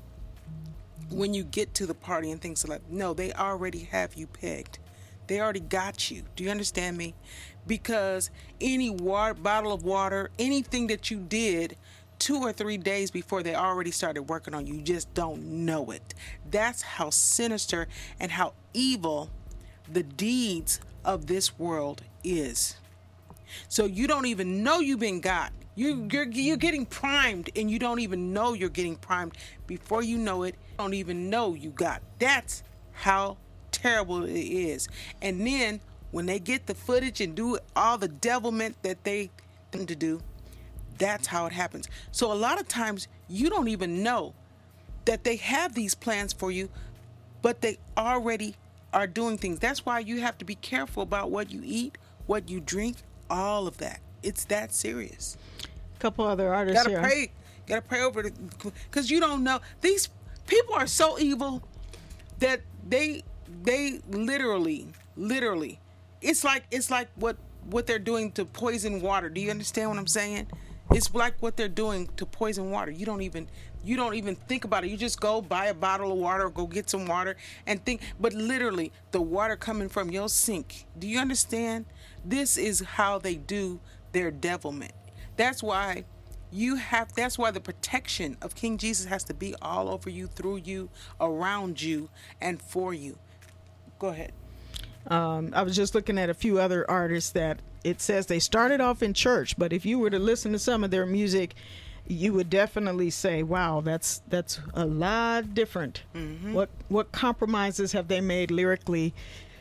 when you get to the party and things like that. No, they already have you pegged. They already got you. Do you understand me? Because any water, bottle of water, anything that you did two or three days before they already started working on you, you just don't know it. That's how sinister and how evil the deeds of this world is. So you don't even know you've been got. You, you're, you're getting primed and you don't even know you're getting primed. Before you know it, you don't even know you got. That's how terrible it is. And then when they get the footage and do all the devilment that they them to do, that's how it happens. So a lot of times you don't even know that they have these plans for you, but they already are doing things. That's why you have to be careful about what you eat, what you drink, all of that. It's that serious. A couple other artists Gotta here. pray. Gotta pray over it because you don't know. These people are so evil that they they literally, literally, it's like it's like what what they're doing to poison water. Do you understand what I'm saying? It's like what they're doing to poison water. You don't even you don't even think about it. You just go buy a bottle of water or go get some water and think. But literally, the water coming from your sink. Do you understand? This is how they do their devilment. That's why you have. That's why the protection of King Jesus has to be all over you, through you, around you, and for you. Go ahead. Um, I was just looking at a few other artists that it says they started off in church, but if you were to listen to some of their music, you would definitely say, "Wow, that's that's a lot different." Mm-hmm. What what compromises have they made lyrically,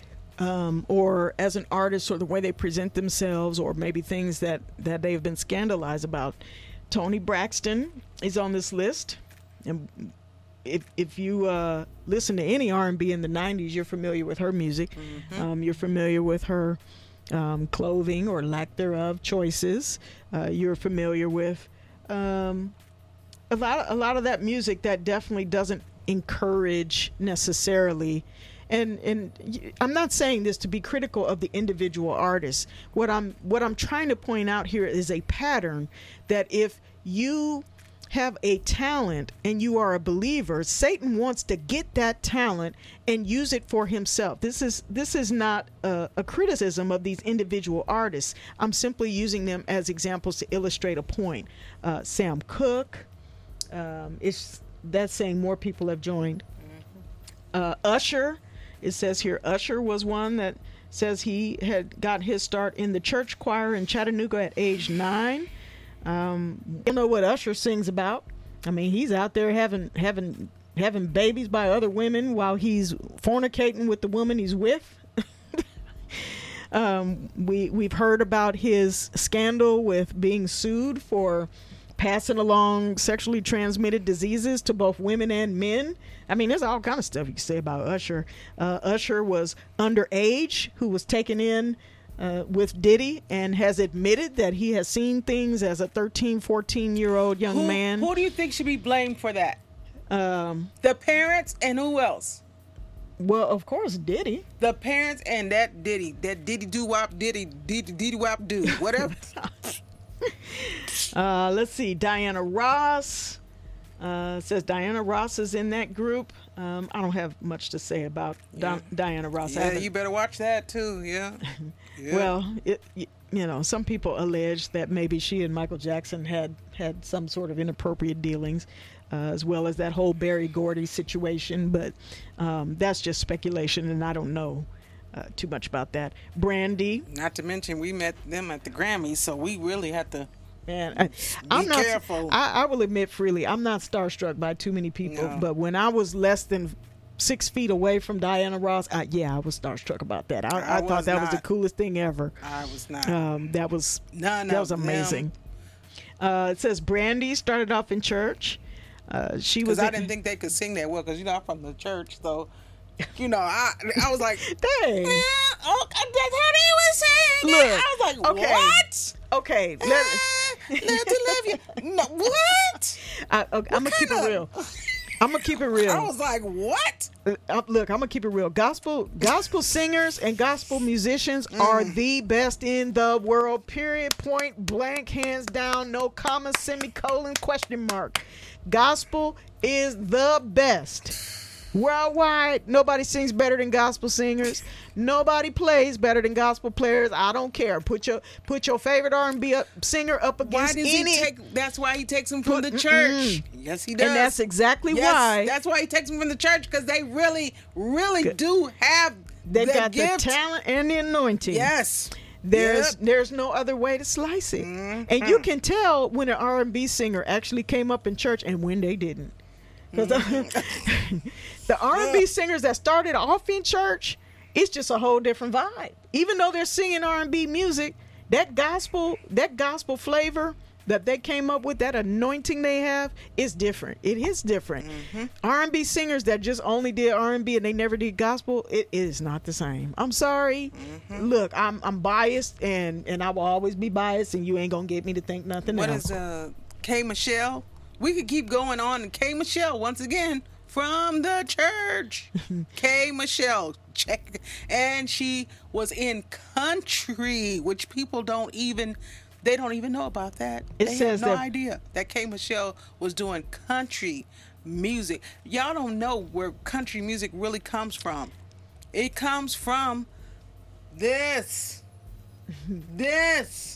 um, or as an artist, or the way they present themselves, or maybe things that that they've been scandalized about? Toni Braxton is on this list, and if if you uh, listen to any R and B in the nineties, you're familiar with her music. Mm-hmm. Um, you're familiar with her um, clothing or lack thereof choices. Uh, you're familiar with um, a lot a lot of that music that definitely doesn't encourage necessarily. And and I'm not saying this to be critical of the individual artists. What I'm what I'm trying to point out here is a pattern that if you have a talent and you are a believer, Satan wants to get that talent and use it for himself. This is this is not a, a criticism of these individual artists. I'm simply using them as examples to illustrate a point. Uh, Sam Cooke, um, it's that's saying more people have joined. Uh, Usher, it says here Usher was one that says he had got his start in the church choir in Chattanooga at age nine. Um, you don't know what Usher sings about. I mean, he's out there having having having babies by other women while he's fornicating with the woman he's with. um, we we've heard about his scandal with being sued for passing along sexually transmitted diseases to both women and men. I mean, there's all kind of stuff you can say about Usher. Uh, Usher was underage, who was taken in Uh, with Diddy, and has admitted that he has seen things as a thirteen, fourteen year old young Who, man. who do you think should be blamed for that? Um, The parents and who else? well, of course, Diddy. The parents and that Diddy, that Diddy do wop Diddy Diddy Diddy wop do whatever. uh, let's see, Diana Ross. Uh, says Diana Ross is in that group. Um, I don't have much to say about Yeah. Di- Diana Ross. I Yeah, haven't- you better watch that too. Yeah. Yeah. Well, it, y- you know, some people allege that maybe she and Michael Jackson had had some sort of inappropriate dealings, uh, as well as that whole Berry Gordy situation. But um, that's just speculation, and I don't know uh, too much about that. Brandy, Not to mention we met them at the Grammys, so we really had to. and I, I'm not. careful. I, I will admit freely, I'm not starstruck by too many people. No. But when I was less than six feet away from Diana Ross, I, yeah, I was starstruck about that. I, I I, thought was that was the not. coolest thing ever. I was not. Um, that was None that of was amazing. Uh, it says Brandy started off in church. Uh, she was. Because I in- didn't think they could sing that well. Because you know I'm from the church, so you know I I was like, Dang. "Eh, oh, that's how they were saying Look, it. I was like, okay. what? Okay, let, Uh, love to love you. No, what? I, okay I'm gonna keep it kinda- real. I'm gonna keep it real. I was like, what? Uh, look, I'm gonna keep it real. Gospel, gospel singers and gospel musicians Mm. are the best in the world. Period. Point blank. Hands down. No comma. Semicolon. Question mark. Gospel is the best worldwide. Nobody sings better than gospel singers. Nobody plays better than gospel players. I don't care. Put your put your favorite R and B up, singer up Why against does any. he take? That's why he takes them from the Put- church. mm-mm. Yes, he does. and that's exactly Yes, why That's why he takes them from the church, because they really, really Good. do have they the got gift. the talent and the anointing. Yes. There's Yep. there's no other way to slice it. And you can tell when an R and B singer actually came up in church and when they didn't. Because the R and B singers that started off in church, it's just a whole different vibe. Even though they're singing R and B music, that gospel, that gospel flavor that they came up with, that anointing they have, is different. It is different. R and B singers that just only did R and B and they never did gospel, it is not the same. I'm sorry. Look, I'm I'm biased and and I will always be biased, and you ain't gonna get me to think nothing What else. is uh K Michelle? We could keep going on. And K Michelle once again from the church. K Michelle, check, and she was in country, which people don't even. They don't even know about that. It they says have no that- idea that K Michelle was doing country music. Y'all don't know where country music really comes from. It comes from this. This.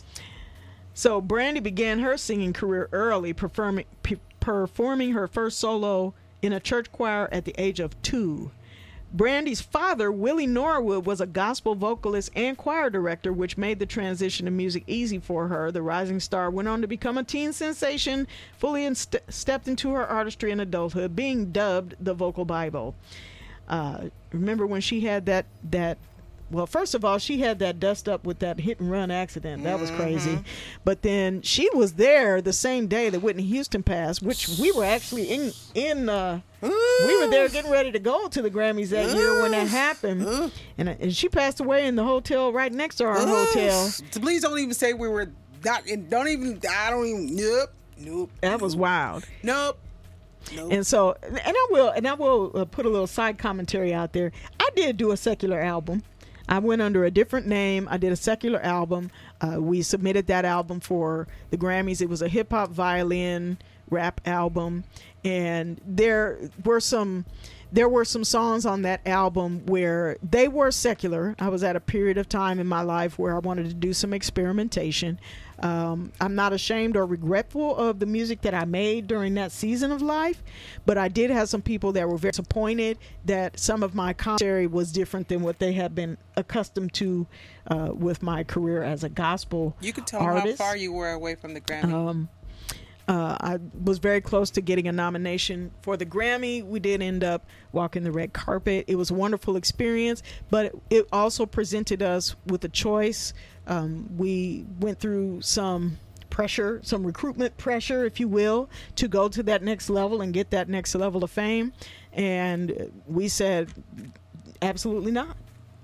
So Brandy began her singing career early, performing p- performing her first solo in a church choir at the age of two. Brandy's father, Willie Norwood, was a gospel vocalist and choir director, which made the transition to music easy for her. The rising star went on to become a teen sensation, fully inst- stepped into her artistry in adulthood, being dubbed the Vocal Bible. Uh, remember when she had that that well, first of all, she had that dust up with that hit and run accident. That was crazy. But then she was there the same day that Whitney Houston passed, which we were actually in in uh we were there getting ready to go to the Grammys that year when that happened. And and she passed away in the hotel right next to our hotel. Please don't even say we were not. Don't even. I don't even. Nope. Nope. That was wild. Nope. Nope. And so, and I will, and I will uh, put a little side commentary out there. I did do a secular album. I went under a different name. I did a secular album. Uh, we submitted that album for the Grammys. It was a hip hop violin rap album, and there were some. There were some songs on that album where they were secular. I was at a period of time in my life where I wanted to do some experimentation. Um, I'm not ashamed or regretful of the music that I made during that season of life, but I did have some people that were very disappointed that some of my commentary was different than what they had been accustomed to uh, with my career as a gospel You could tell artist. how far you were away from the Grammy. Um, uh, I was very close to getting a nomination for the Grammy. We did end up walking the red carpet. It was a wonderful experience, but it, it also presented us with a choice. Um, we went through some pressure, some recruitment pressure, if you will, to go to that next level and get that next level of fame. And we said, absolutely not.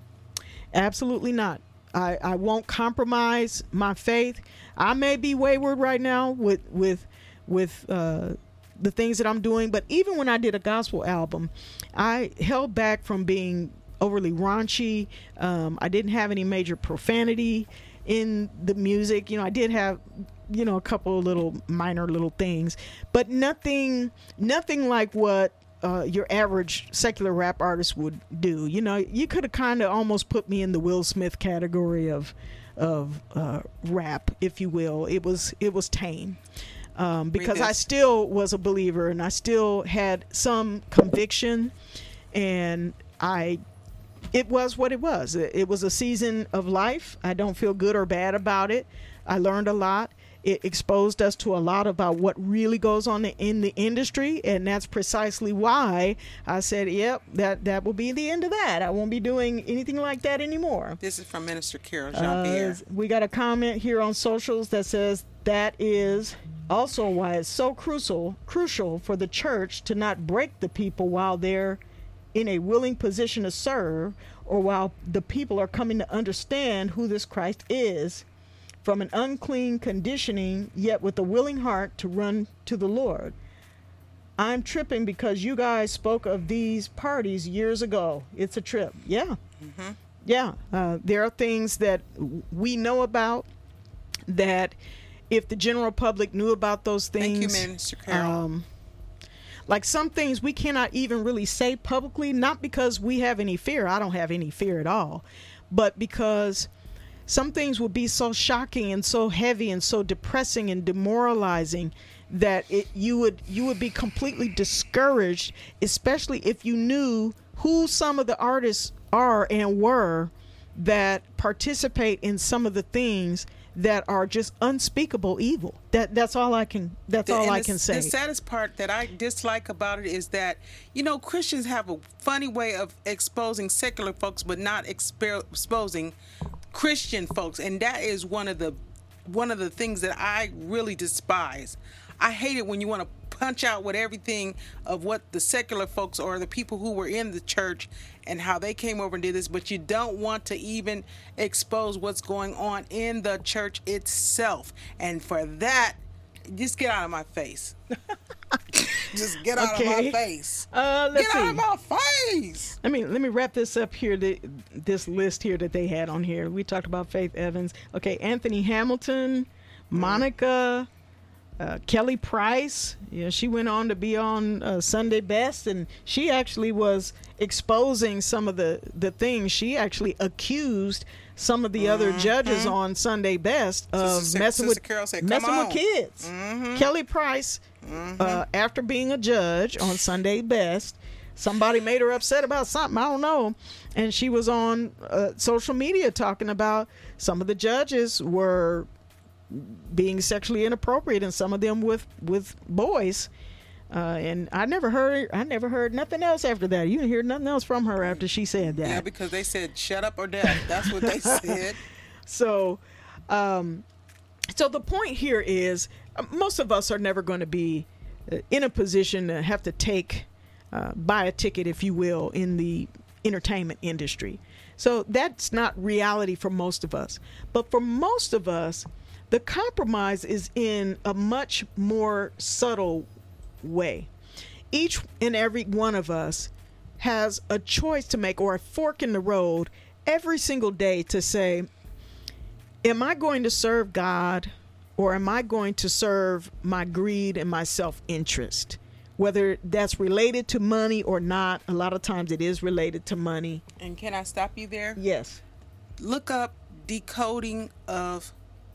Absolutely not. I, I won't compromise my faith. I may be wayward right now with with with uh, the things that I'm doing, but even when I did a gospel album, I held back from being overly raunchy. Um, I didn't have any major profanity in the music. You know, I did have, you know, a couple of little minor little things, but nothing, nothing like what uh, your average secular rap artist would do. You know, you could have kind of almost put me in the Will Smith category of of uh, rap, if you will. It was it was tame. Um, because I still was a believer and I still had some conviction, and I it was what it was. It, it was a season of life. I don't feel good or bad about it. I learned a lot. It exposed us to a lot about what really goes on in the industry, and that's precisely why I said, yep, that, that will be the end of that. I won't be doing anything like that anymore. This is from Minister Carol Jean-Pierre. Uh, we got a comment here on socials that says that is also why it's so crucial crucial for the church to not break the people while they're in a willing position to serve, or while the people are coming to understand who this Christ is, from an unclean conditioning, yet with a willing heart to run to the Lord. I'm tripping because you guys spoke of these parties years ago. It's a trip. Yeah. Mm-hmm. Yeah. Uh, there are things that we know about that if the general public knew about those things. Thank you, Minister Carol. Um, like some things we cannot even really say publicly, not because we have any fear. I don't have any fear at all, but because some things would be so shocking and so heavy and so depressing and demoralizing that it, you would you would be completely discouraged, especially if you knew who some of the artists are and were that participate in some of the things that are just unspeakable evil. That that's all I can that's all and I the, can say. The saddest part that I dislike about it is that, you know, Christians have a funny way of exposing secular folks but not exper- exposing Christian folks, and that is one of the one of the things that I really despise. I hate it when you want to punch out with everything of what the secular folks or the people who were in the church and how they came over and did this, but you don't want to even expose what's going on in the church itself. And for that, just get out of my face. Just get out okay. of my face. Uh, let's get see. out of my face. Let me let me wrap this up here. The, this list here that they had on here. We talked about Faith Evans. Okay, Anthony Hamilton, Monica, uh, Kelly Price. Yeah, she went on to be on uh, Sunday Best, and she actually was exposing some of the the things. She actually accused some of the mm-hmm. other judges on Sunday Best of Sister, messing Sister with Carol said, messing Come with on. kids. Mm-hmm. Kelly Price, mm-hmm. uh, after being a judge on Sunday Best, somebody made her upset about something, I don't know, and she was on uh, social media talking about some of the judges were being sexually inappropriate, and some of them with with boys. Uh, and I never heard, I never heard nothing else after that. You didn't hear nothing else from her after she said that. Yeah, because they said shut up or death. That's what they said. So, um, so the point here is, uh, most of us are never going to be uh, in a position to have to take, uh, buy a ticket, if you will, in the entertainment industry. So that's not reality for most of us. But for most of us, the compromise is in a much more subtle way. Each and every one of us has a choice to make, or a fork in the road every single day to say, am I going to serve God, or am I going to serve my greed and my self-interest? Whether that's related to money or not, a lot of times it is related to money. And can I stop you there? Yes. Look up decoding of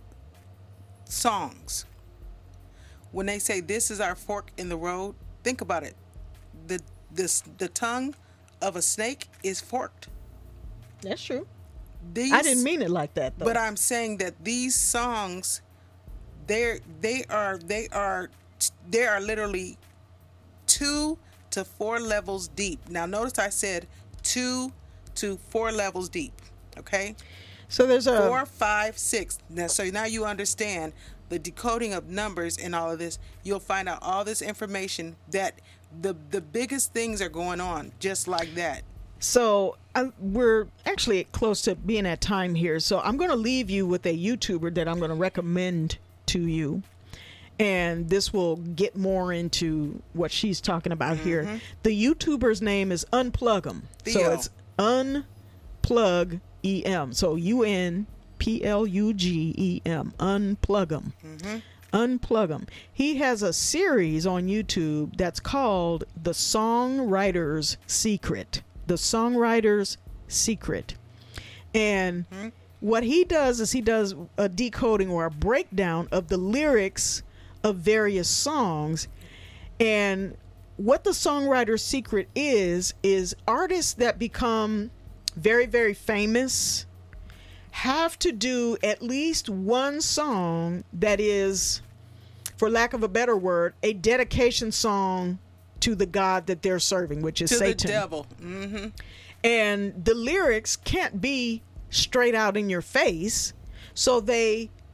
songs. When they say this is our fork in the road, think about it. The this the tongue of a snake is forked. That's true. These, I didn't mean it like that, though. But I'm saying that these songs, they're they are they are they are literally two to four levels deep. Now notice I said two to four levels deep. Okay? So there's a four, five, six. Now so now you understand the decoding of numbers and all of this. You'll find out all this information that the the biggest things are going on just like that. So uh, we're actually close to being at time here. So I'm going to leave you with a YouTuber that I'm going to recommend to you. And this will get more into what she's talking about mm-hmm. here. The YouTuber's name is Unplug 'em. Theo. So it's Unplug E M. So U N P L U G E M. Unplug 'em. Mm-hmm. Unplug 'em. He has a series on YouTube that's called The Songwriter's Secret. The Songwriter's Secret. And mm-hmm. what he does is he does a decoding or a breakdown of the lyrics of various songs. And what the Songwriter's Secret is, is artists that become very, very famous have to do at least one song that is, for lack of a better word, a dedication song to the God that they're serving, which is to Satan. To the devil. Mm-hmm. And the lyrics can't be straight out in your face, so they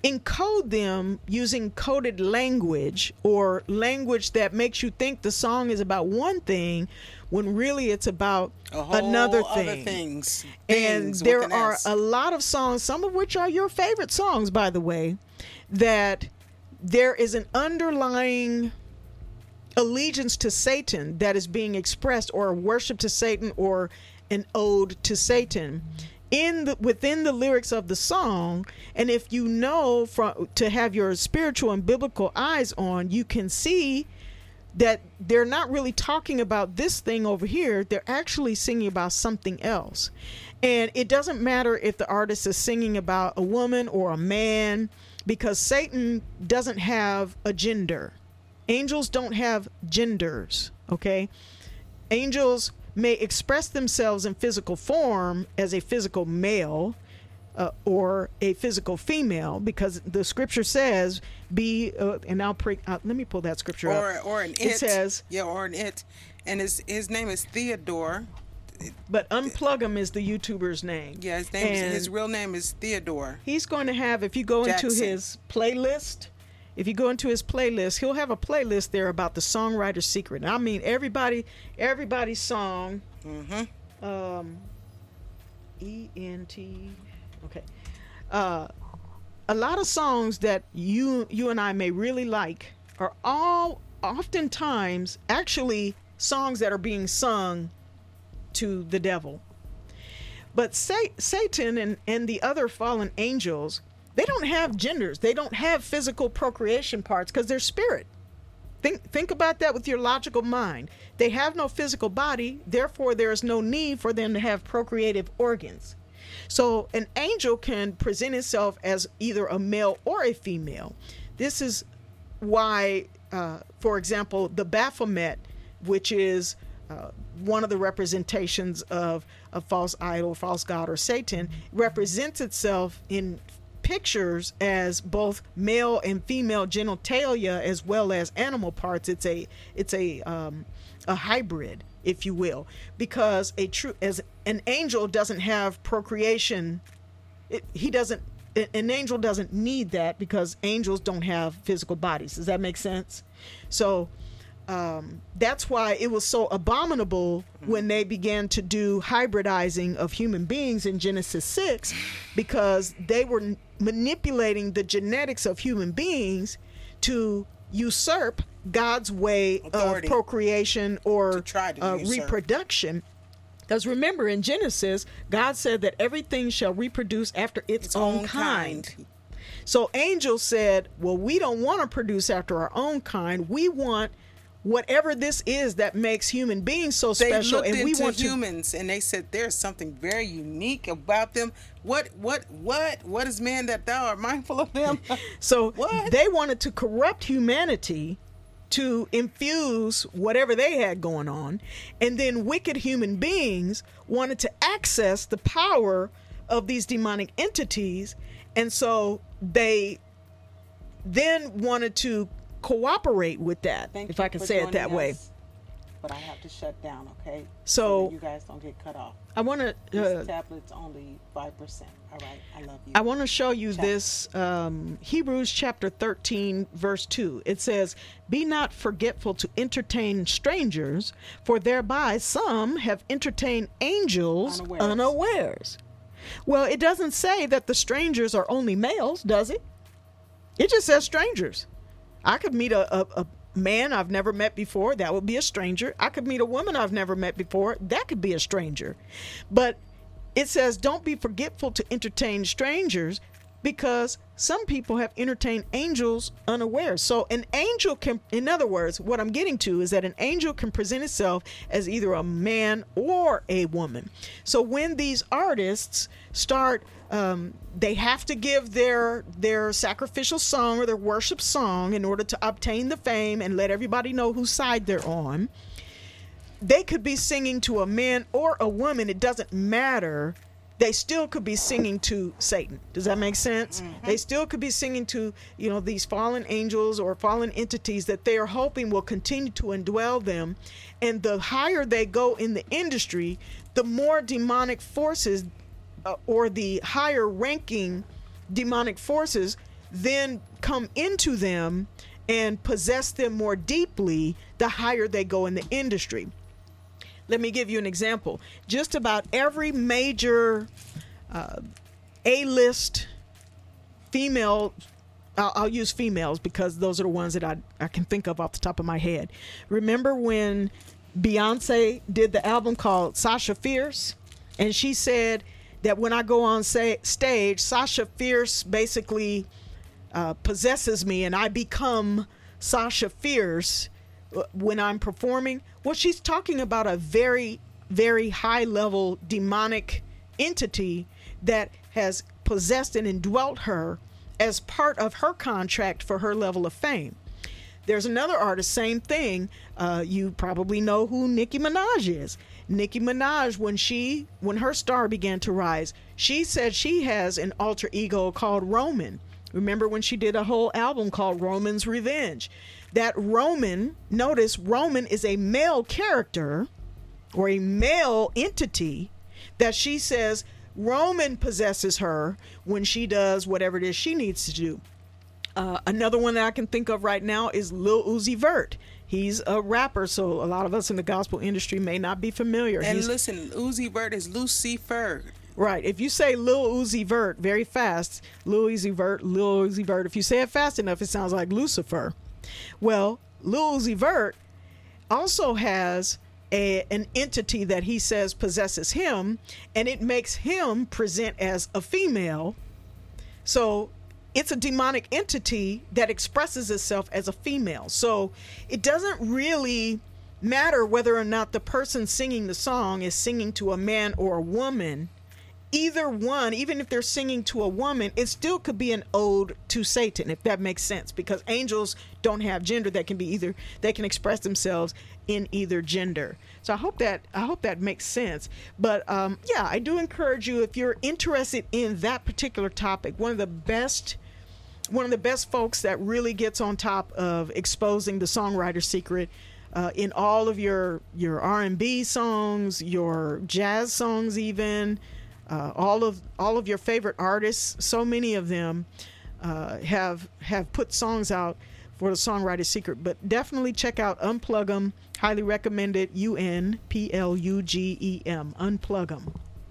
encode them using coded language or language that makes you think the song is about one thing when really it's about a whole another other thing. things. And Things there with an are S. a lot of songs, some of which are your favorite songs, by the way, that there is an underlying allegiance to Satan that is being expressed, or worship to Satan, or an ode to Satan in the within the lyrics of the song. And if you know from to have your spiritual and biblical eyes on, you can see that they're not really talking about this thing over here. They're actually singing about something else. And it doesn't matter if the artist is singing about a woman or a man, because Satan doesn't have a gender. Angels don't have genders, okay? Angels may express themselves in physical form as a physical male uh, or a physical female, because the scripture says, be, uh, and I'll pre- uh, let me pull that scripture or, up. Or an it. It says, yeah, or an it. And his, his name is Theodore. but Unplug Him is the YouTuber's name. Yeah, his name is, And his real name is Theodore. he's going to have, if you go into Jackson. his playlist, if you go into his playlist, he'll have a playlist there about the songwriter's secret. I mean, everybody, everybody's song, Mm-hmm. um, E N T, okay. Uh, a lot of songs that you you and I may really like are all oftentimes actually songs that are being sung to the devil. But Sa- Satan and, and the other fallen angels, they don't have genders. They don't have physical procreation parts because they're spirit. Think think about that with your logical mind. They have no physical body, therefore there is no need for them to have procreative organs. So an angel can present itself as either a male or a female. This is why, uh, for example, the Baphomet, which is uh, one of the representations of a false idol, false god, or Satan, represents itself in pictures as both male and female genitalia as well as animal parts. It's a it's a um, a hybrid, if you will, because a true as an angel doesn't have procreation. It, he doesn't. An angel doesn't need that because angels don't have physical bodies. Does that make sense? So um, that's why it was so abominable when they began to do hybridizing of human beings in Genesis six, because they were n- manipulating the genetics of human beings to usurp God's way Authority. of procreation or To try to uh, usurp. reproduction. Because remember, in Genesis, God said that everything shall reproduce after its, Its own, own kind. kind. So angels said, well, we don't want to produce after our own kind. We want whatever this is that makes human beings so They special, looked and we into want to. humans and they said there's something very unique about them. What, what, what, what is man that thou art mindful of them? So What? they wanted to corrupt humanity to infuse whatever they had going on, and then wicked human beings wanted to access the power of these demonic entities, and so they then wanted to cooperate with that, Thank if you I can for say it that joining way. us, But I have to shut down, okay? So- that you guys don't get cut off. I want to This uh, tablet's only five percent. All right, I love you. I want to show you Chat. this um, Hebrews chapter thirteen, verse two. It says, "Be not forgetful to entertain strangers, for thereby some have entertained angels Unawares. unawares." Well, it doesn't say that the strangers are only males, does it? It just says strangers. I could meet a, a, a man I've never met before. That would be a stranger. I could meet a woman I've never met before. That could be a stranger. But it says, don't be forgetful to entertain strangers, because some people have entertained angels unaware. So an angel can, in other words, what I'm getting to is that an angel can present itself as either a man or a woman. So when these artists start, um, they have to give their their sacrificial song or their worship song in order to obtain the fame and let everybody know whose side they're on. They could be singing to a man or a woman. It doesn't matter. They still could be singing to Satan. Does that make sense? Mm-hmm. They still could be singing to, you know, these fallen angels or fallen entities that they are hoping will continue to indwell them. And the higher they go in the industry, the more demonic forces uh, or the higher ranking demonic forces then come into them and possess them more deeply the higher they go in the industry. Let me give you an example. Just about every major uh, A-list female, I'll, I'll use females because those are the ones that I, I can think of off the top of my head. Remember when Beyonce did the album called Sasha Fierce? And she said that when I go on say, stage, Sasha Fierce basically uh, possesses me and I become Sasha Fierce when I'm performing. Well, she's talking about a very, very high level demonic entity that has possessed and indwelt her as part of her contract for her level of fame. There's another artist, same thing. Uh, you probably know who Nicki Minaj is. Nicki Minaj, when she, when her star began to rise, she said she has an alter ego called Roman. Remember when she did a whole album called Roman's Revenge? That Roman, notice Roman is a male character or a male entity that she says Roman possesses her when she does whatever it is she needs to do. Uh, another one that I can think of right now is Lil Uzi Vert. He's a rapper, so a lot of us in the gospel industry may not be familiar. And He's, listen, Uzi Vert is Lucifer. right. If you say Lil Uzi Vert very fast, Lil Uzi Vert, Lil Uzi Vert, if you say it fast enough, it sounds like Lucifer. Well, Lil Uzi Vert also has a, an entity that he says possesses him, and it makes him present as a female. So it's a demonic entity that expresses itself as a female. So it doesn't really matter whether or not the person singing the song is singing to a man or a woman. Either one, even if they're singing to a woman, it still could be an ode to Satan, if that makes sense, because angels don't have gender. That can be either, they can express themselves in either gender. So I hope that I hope that makes sense. But um, yeah, I do encourage you, if you're interested in that particular topic, one of the best one of the best folks that really gets on top of exposing the songwriter's secret uh, in all of your your R and B songs, your jazz songs, even uh, all of all of your favorite artists. So many of them uh, have have put songs out for the songwriter's secret. But definitely check out Unplug 'em. Highly recommended. U N P L U G E M. Unplug 'em.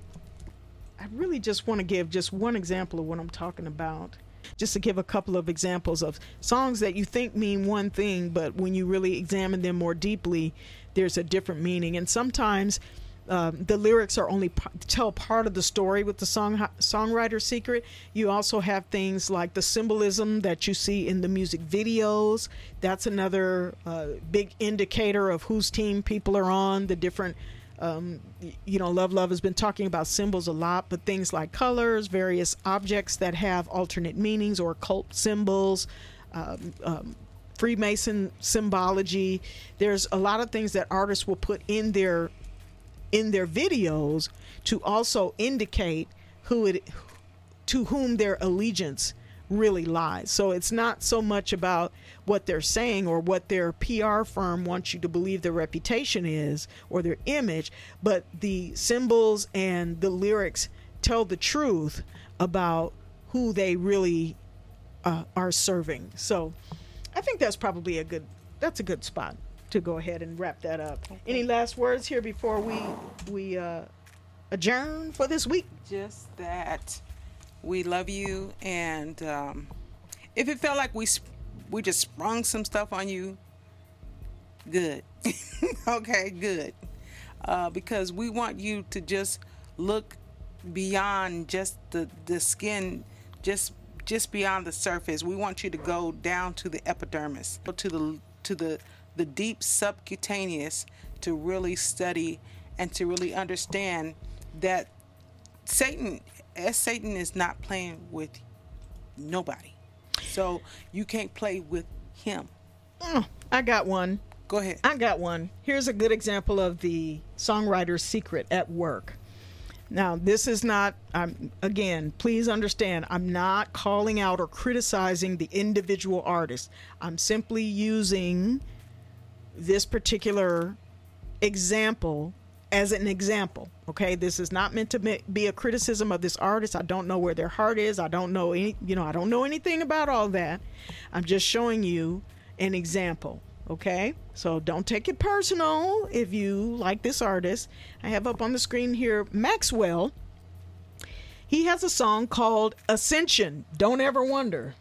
I really just want to give just one example of what I'm talking about. Just to give a couple of examples of songs that you think mean one thing, but when you really examine them more deeply, there's a different meaning. And sometimes um, the lyrics are only p- tell part of the story with the song songwriter's secret. You also have things like the symbolism that you see in the music videos. That's another uh, big indicator of whose team people are on. The different Um, you know, Love Love has been talking about symbols a lot, but things like colors, various objects that have alternate meanings or occult symbols, um, um, Freemason symbology. There's a lot of things that artists will put in their in their videos to also indicate who it to whom their allegiance really lies. So it's not so much about what they're saying or what their P R firm wants you to believe their reputation is or their image, but the symbols and the lyrics tell the truth about who they really uh, are serving. So I think that's probably a good that's a good spot to go ahead and wrap that up. Okay. Any last words here before we we uh, adjourn for this week? Just that we love you, and um, if it felt like we we just sprung some stuff on you, good. Okay, good. Uh, because we want you to just look beyond just the, the skin, just just beyond the surface. We want you to go down to the epidermis, to the to the the deep subcutaneous, to really study and to really understand that Satan. As Satan is not playing with nobody. So you can't play with him. Mm, I got one. Go ahead. I got one. Here's a good example of the songwriter's secret at work. Now, this is not, um, again, please understand, I'm not calling out or criticizing the individual artist. I'm simply using this particular example as an example. Okay, this is not meant to be a criticism of this artist. I don't know where their heart is. I don't know any, you know, I don't know anything about all that. I'm just showing you an example. Okay, so don't take it personal if you like this artist. I have up on the screen here Maxwell. He has a song called Ascension, Don't Ever Wonder.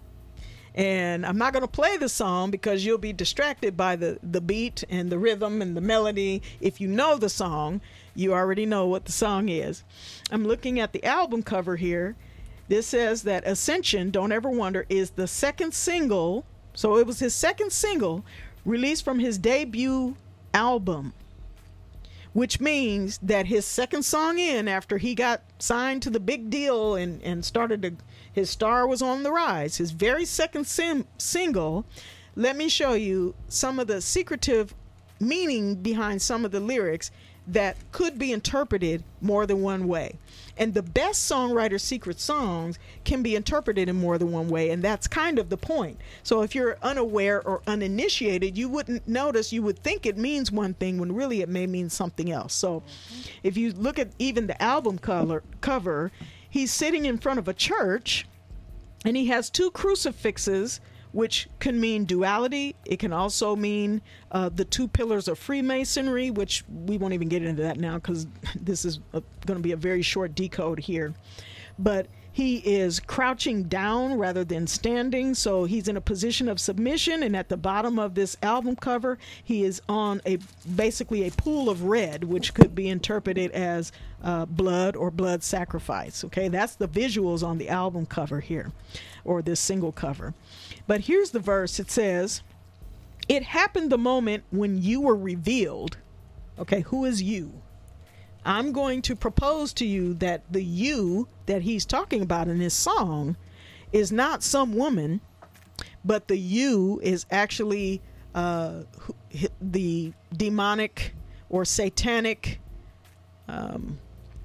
And I'm not going to play the song because you'll be distracted by the, the beat and the rhythm and the melody. If you know the song, you already know what the song is. I'm looking at the album cover here. This says that Ascension, Don't Ever Wonder, is the second single. So it was his second single released from his debut album, which means that his second song in after he got signed to the big deal and, and started to, his star was on the rise. His very second sim, single, let me show you some of the secretive meaning behind some of the lyrics that could be interpreted more than one way. And the best songwriter secret songs can be interpreted in more than one way, and that's kind of the point. So if you're unaware or uninitiated, you wouldn't notice, you would think it means one thing when really it may mean something else. So if you look at even the album color, cover, he's sitting in front of a church, and he has two crucifixes, which can mean duality. It can also mean uh, the two pillars of Freemasonry, which we won't even get into that now because this is going to be a very short decode here. But he is crouching down rather than standing, so he's in a position of submission. And at the bottom of this album cover, he is on a basically a pool of red, which could be interpreted as uh, blood or blood sacrifice. Okay, that's the visuals on the album cover here, or this single cover. But here's the verse. It says, "It happened the moment when you were revealed." Okay, who is you? I'm going to propose to you that the you that he's talking about in this song is not some woman, but the you is actually uh, the demonic or satanic um,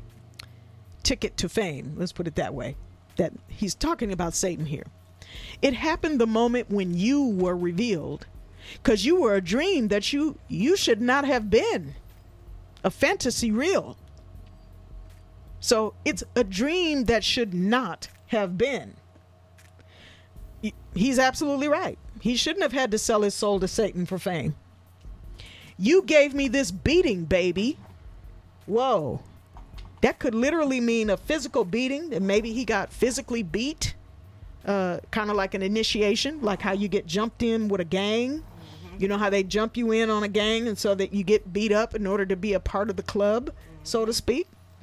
ticket to fame. Let's put it that way. That he's talking about Satan here. It happened the moment when you were revealed, because you were a dream that you you should not have been. A fantasy real. So it's a dream that should not have been. He's absolutely right. He shouldn't have had to sell his soul to Satan for fame. You gave me this beating, baby. Whoa. That could literally mean a physical beating, and maybe he got physically beat, uh, kind of like an initiation, like how you get jumped in with a gang. You know how they jump you in on a gang and so that you get beat up in order to be a part of the club, so to speak.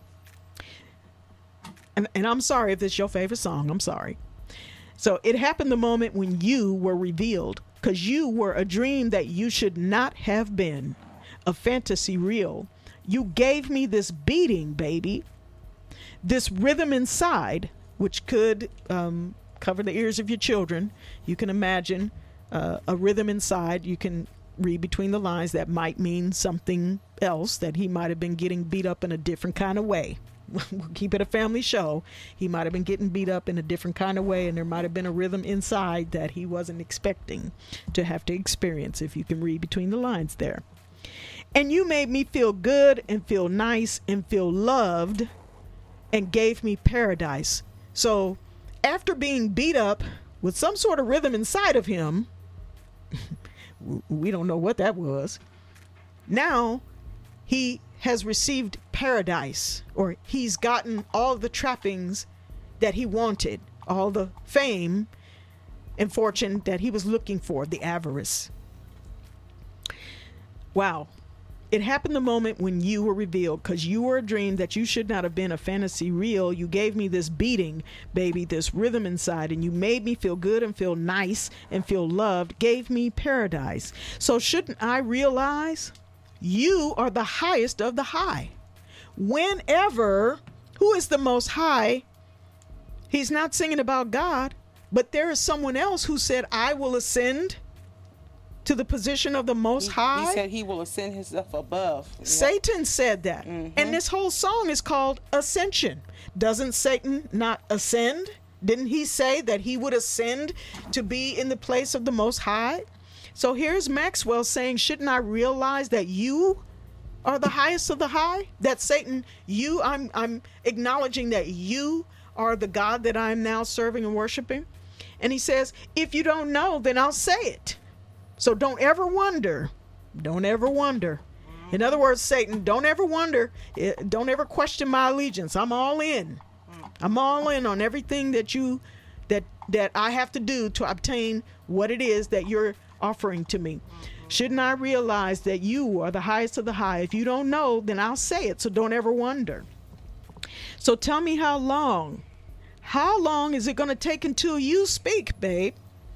And, and I'm sorry if this is your favorite song. I'm sorry. So it happened the moment when you were revealed, because you were a dream that you should not have been, a fantasy real. You gave me this beating, baby, this rhythm inside, which could um, cover the ears of your children. You can imagine Uh, a rhythm inside. You can read between the lines that might mean something else, that he might have been getting beat up in a different kind of way. We'll keep it a family show. He might have been getting beat up in a different kind of way, and there might have been a rhythm inside that he wasn't expecting to have to experience, if you can read between the lines there. And you made me feel good and feel nice and feel loved and gave me paradise. So after being beat up with some sort of rhythm inside of him, we don't know what that was. Now he has received paradise, or he's gotten all the trappings that he wanted, all the fame and fortune that he was looking for, the avarice. Wow. It happened the moment when you were revealed, because you were a dream that you should not have been, a fantasy real. You gave me this beating, baby, this rhythm inside, and you made me feel good and feel nice and feel loved, gave me paradise. So shouldn't I realize you are the highest of the high? Whenever, who is the most high? He's not singing about God, but there is someone else who said, I will ascend to the position of the Most he, High. He said he will ascend himself above. Satan yep. said that. Mm-hmm. And this whole song is called Ascension. Doesn't Satan not ascend? Didn't he say that he would ascend to be in the place of the Most High? So here's Maxwell saying, shouldn't I realize that you are the highest of the high? That Satan, you, I'm, I'm acknowledging that you are the God that I'm now serving and worshiping. And he says, if you don't know, then I'll say it. So don't ever wonder. Don't ever wonder. In other words, Satan, don't ever wonder. eh, Don't ever question my allegiance. I'm all in. I'm all in on everything that you, that that I have to do to obtain what it is that you're offering to me. Shouldn't I realize that you are the highest of the high? If you don't know, then I'll say it. So don't ever wonder. So tell me how long. How long is it going to take until you speak, babe?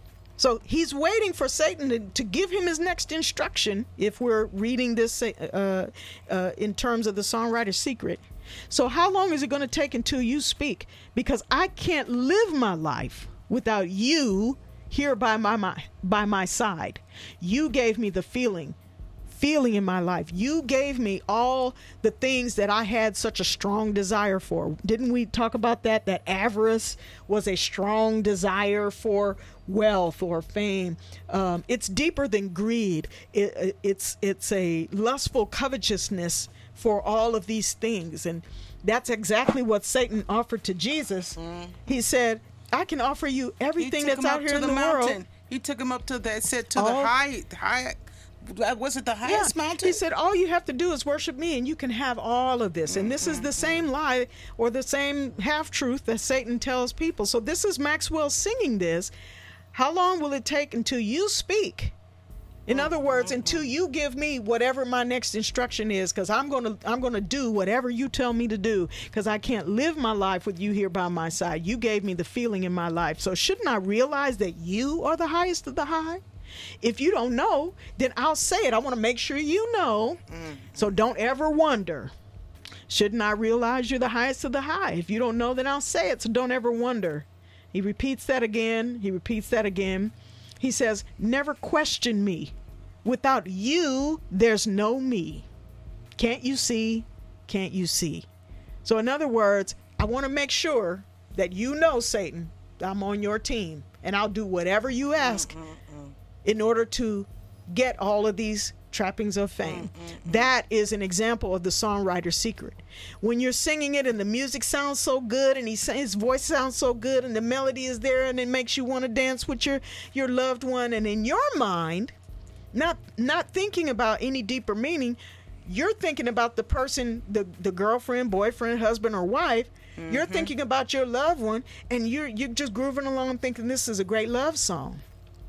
So he's waiting for Satan to, to give him his next instruction, if we're reading this uh, uh, in terms of the songwriter's secret. So how long is it going to take until you speak? Because I can't live my life without you here by my, my by my side. You gave me the feeling, feeling in my life. You gave me all the things that I had such a strong desire for. Didn't we talk about that? That avarice was a strong desire for wealth or fame. Um, it's deeper than greed. It, it's it's a lustful covetousness for all of these things. And that's exactly what Satan offered to Jesus. Mm. He said, I can offer you everything that's out here in the, the world. He took him up to the, said to all, the high, high, was it the highest yeah. mountain? He said, all you have to do is worship me and you can have all of this. Mm-hmm. And this is the same lie or the same half-truth that Satan tells people. So this is Maxwell singing this. How long will it take until you speak? In other words, until you give me whatever my next instruction is, because I'm going to I'm going to do whatever you tell me to do, because I can't live my life with you here by my side. You gave me the feeling in my life. So shouldn't I realize that you are the highest of the high? If you don't know, then I'll say it. I want to make sure you know. Mm-hmm. So don't ever wonder. Shouldn't I realize you're the highest of the high? If you don't know, then I'll say it. So don't ever wonder. He repeats that again. He repeats that again. He says, never question me. Without you, there's no me. Can't you see? Can't you see? So in other words, I want to make sure that you know, Satan, I'm on your team, and I'll do whatever you ask mm-mm-mm. in order to get all of these trappings of fame. Mm-mm-mm. That is an example of the songwriter's secret. When you're singing it and the music sounds so good and he, his voice sounds so good and the melody is there and it makes you want to dance with your, your loved one, and in your mind, Not not thinking about any deeper meaning, you're thinking about the person, the, the girlfriend, boyfriend, husband, or wife. Mm-hmm. You're thinking about your loved one, and you're you're just grooving along thinking this is a great love song.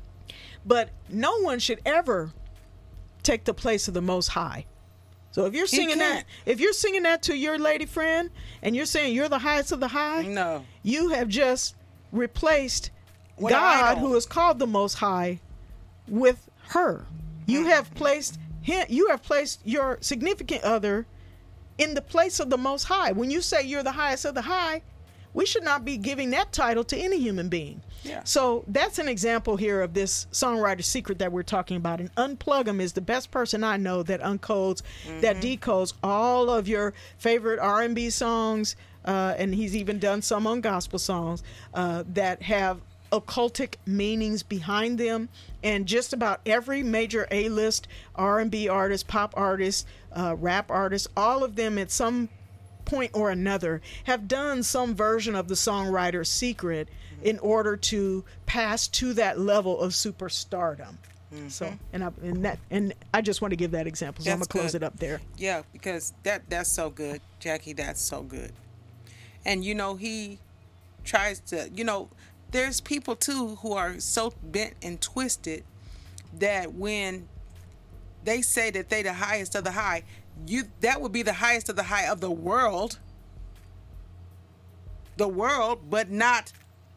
But no one should ever take the place of the Most High. So if you're singing that, if you're singing that to your lady friend, and you're saying you're the highest of the high, no, you have just replaced what God, who is called the Most High, with her. You have placed him, you have placed your significant other in the place of the Most High. When you say you're the highest of the high, we should not be giving that title to any human being. Yeah. So that's an example here of this songwriter's secret that we're talking about. And Unplug 'Em is the best person I know that uncodes, mm-hmm. that decodes all of your favorite R and B songs, uh, and he's even done some on gospel songs uh, that have occultic meanings behind them. And just about every major A-list R and B artist, pop artist, uh, rap artist, all of them at some point or another have done some version of the songwriter's secret in order to pass to that level of superstardom. Mm-hmm. So, and I, and that, and I just want to give that example. So that's I'm gonna close good. it up there. Yeah, because that that's so good, Jackie. That's so good. And you know, he tries to, you know, there's people too who are so bent and twisted that when they say that they the highest of the high, you that would be the highest of the high of the world. The world, but not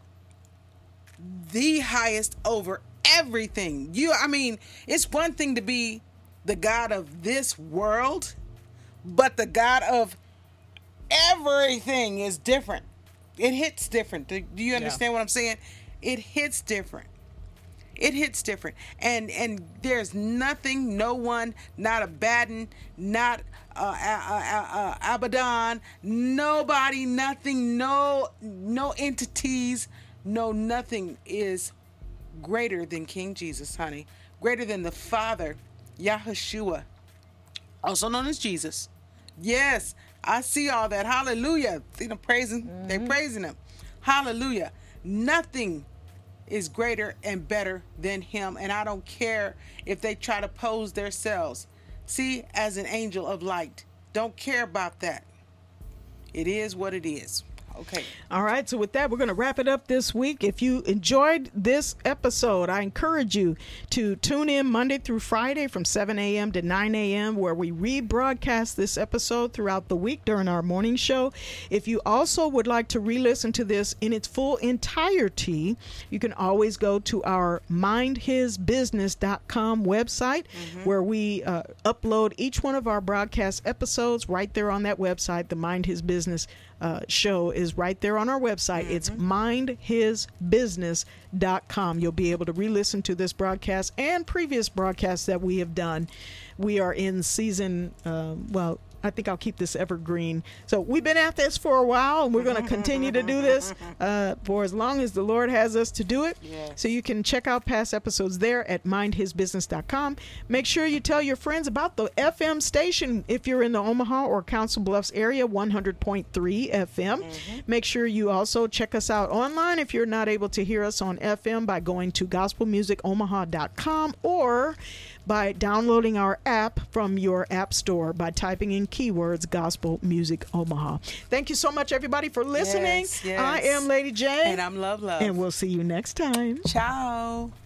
the highest over everything. You I mean, it's one thing to be the God of this world, but the God of everything is different. It hits different. Do you understand yeah. what I'm saying? It hits different. It hits different. And and there's nothing, no one, not Abaddon, not uh, uh, uh, uh, Abaddon, nobody, nothing, no no entities, no nothing is greater than King Jesus, honey. Greater than the Father, Yahushua. also known as Jesus. Yes, I see all that. Hallelujah. See them praising. Mm-hmm. They're praising him. Hallelujah. Nothing is greater and better than him. And I don't care if they try to pose themselves. See, as an angel of light. Don't care about that. It is what it is. Okay. All right. So with that, we're going to wrap it up this week. If you enjoyed this episode, I encourage you to tune in Monday through Friday from seven a.m. to nine a.m. where we rebroadcast this episode throughout the week during our morning show. If you also would like to re-listen to this in its full entirety, you can always go to our mind his business dot com website, mm-hmm. where we uh, upload each one of our broadcast episodes right there on that website. The Mind His Business uh, show is right there on our website. Mm-hmm. It's mind his business dot com. You'll be able to re-listen to this broadcast and previous broadcasts that we have done. We are in season, uh, well, I think I'll keep this evergreen. So we've been at this for a while, and we're going to continue to do this uh, for as long as the Lord has us to do it. Yes. So you can check out past episodes there at mind his business dot com. Make sure you tell your friends about the F M station if you're in the Omaha or Council Bluffs area, one hundred point three F M. Mm-hmm. Make sure you also check us out online if you're not able to hear us on F M by going to gospel music omaha dot com or by downloading our app from your app store by typing in keywords Gospel Music Omaha. Thank you so much, everybody, for listening. Yes, yes. I am Lady J. And I'm Love Love. And we'll see you next time. Ciao.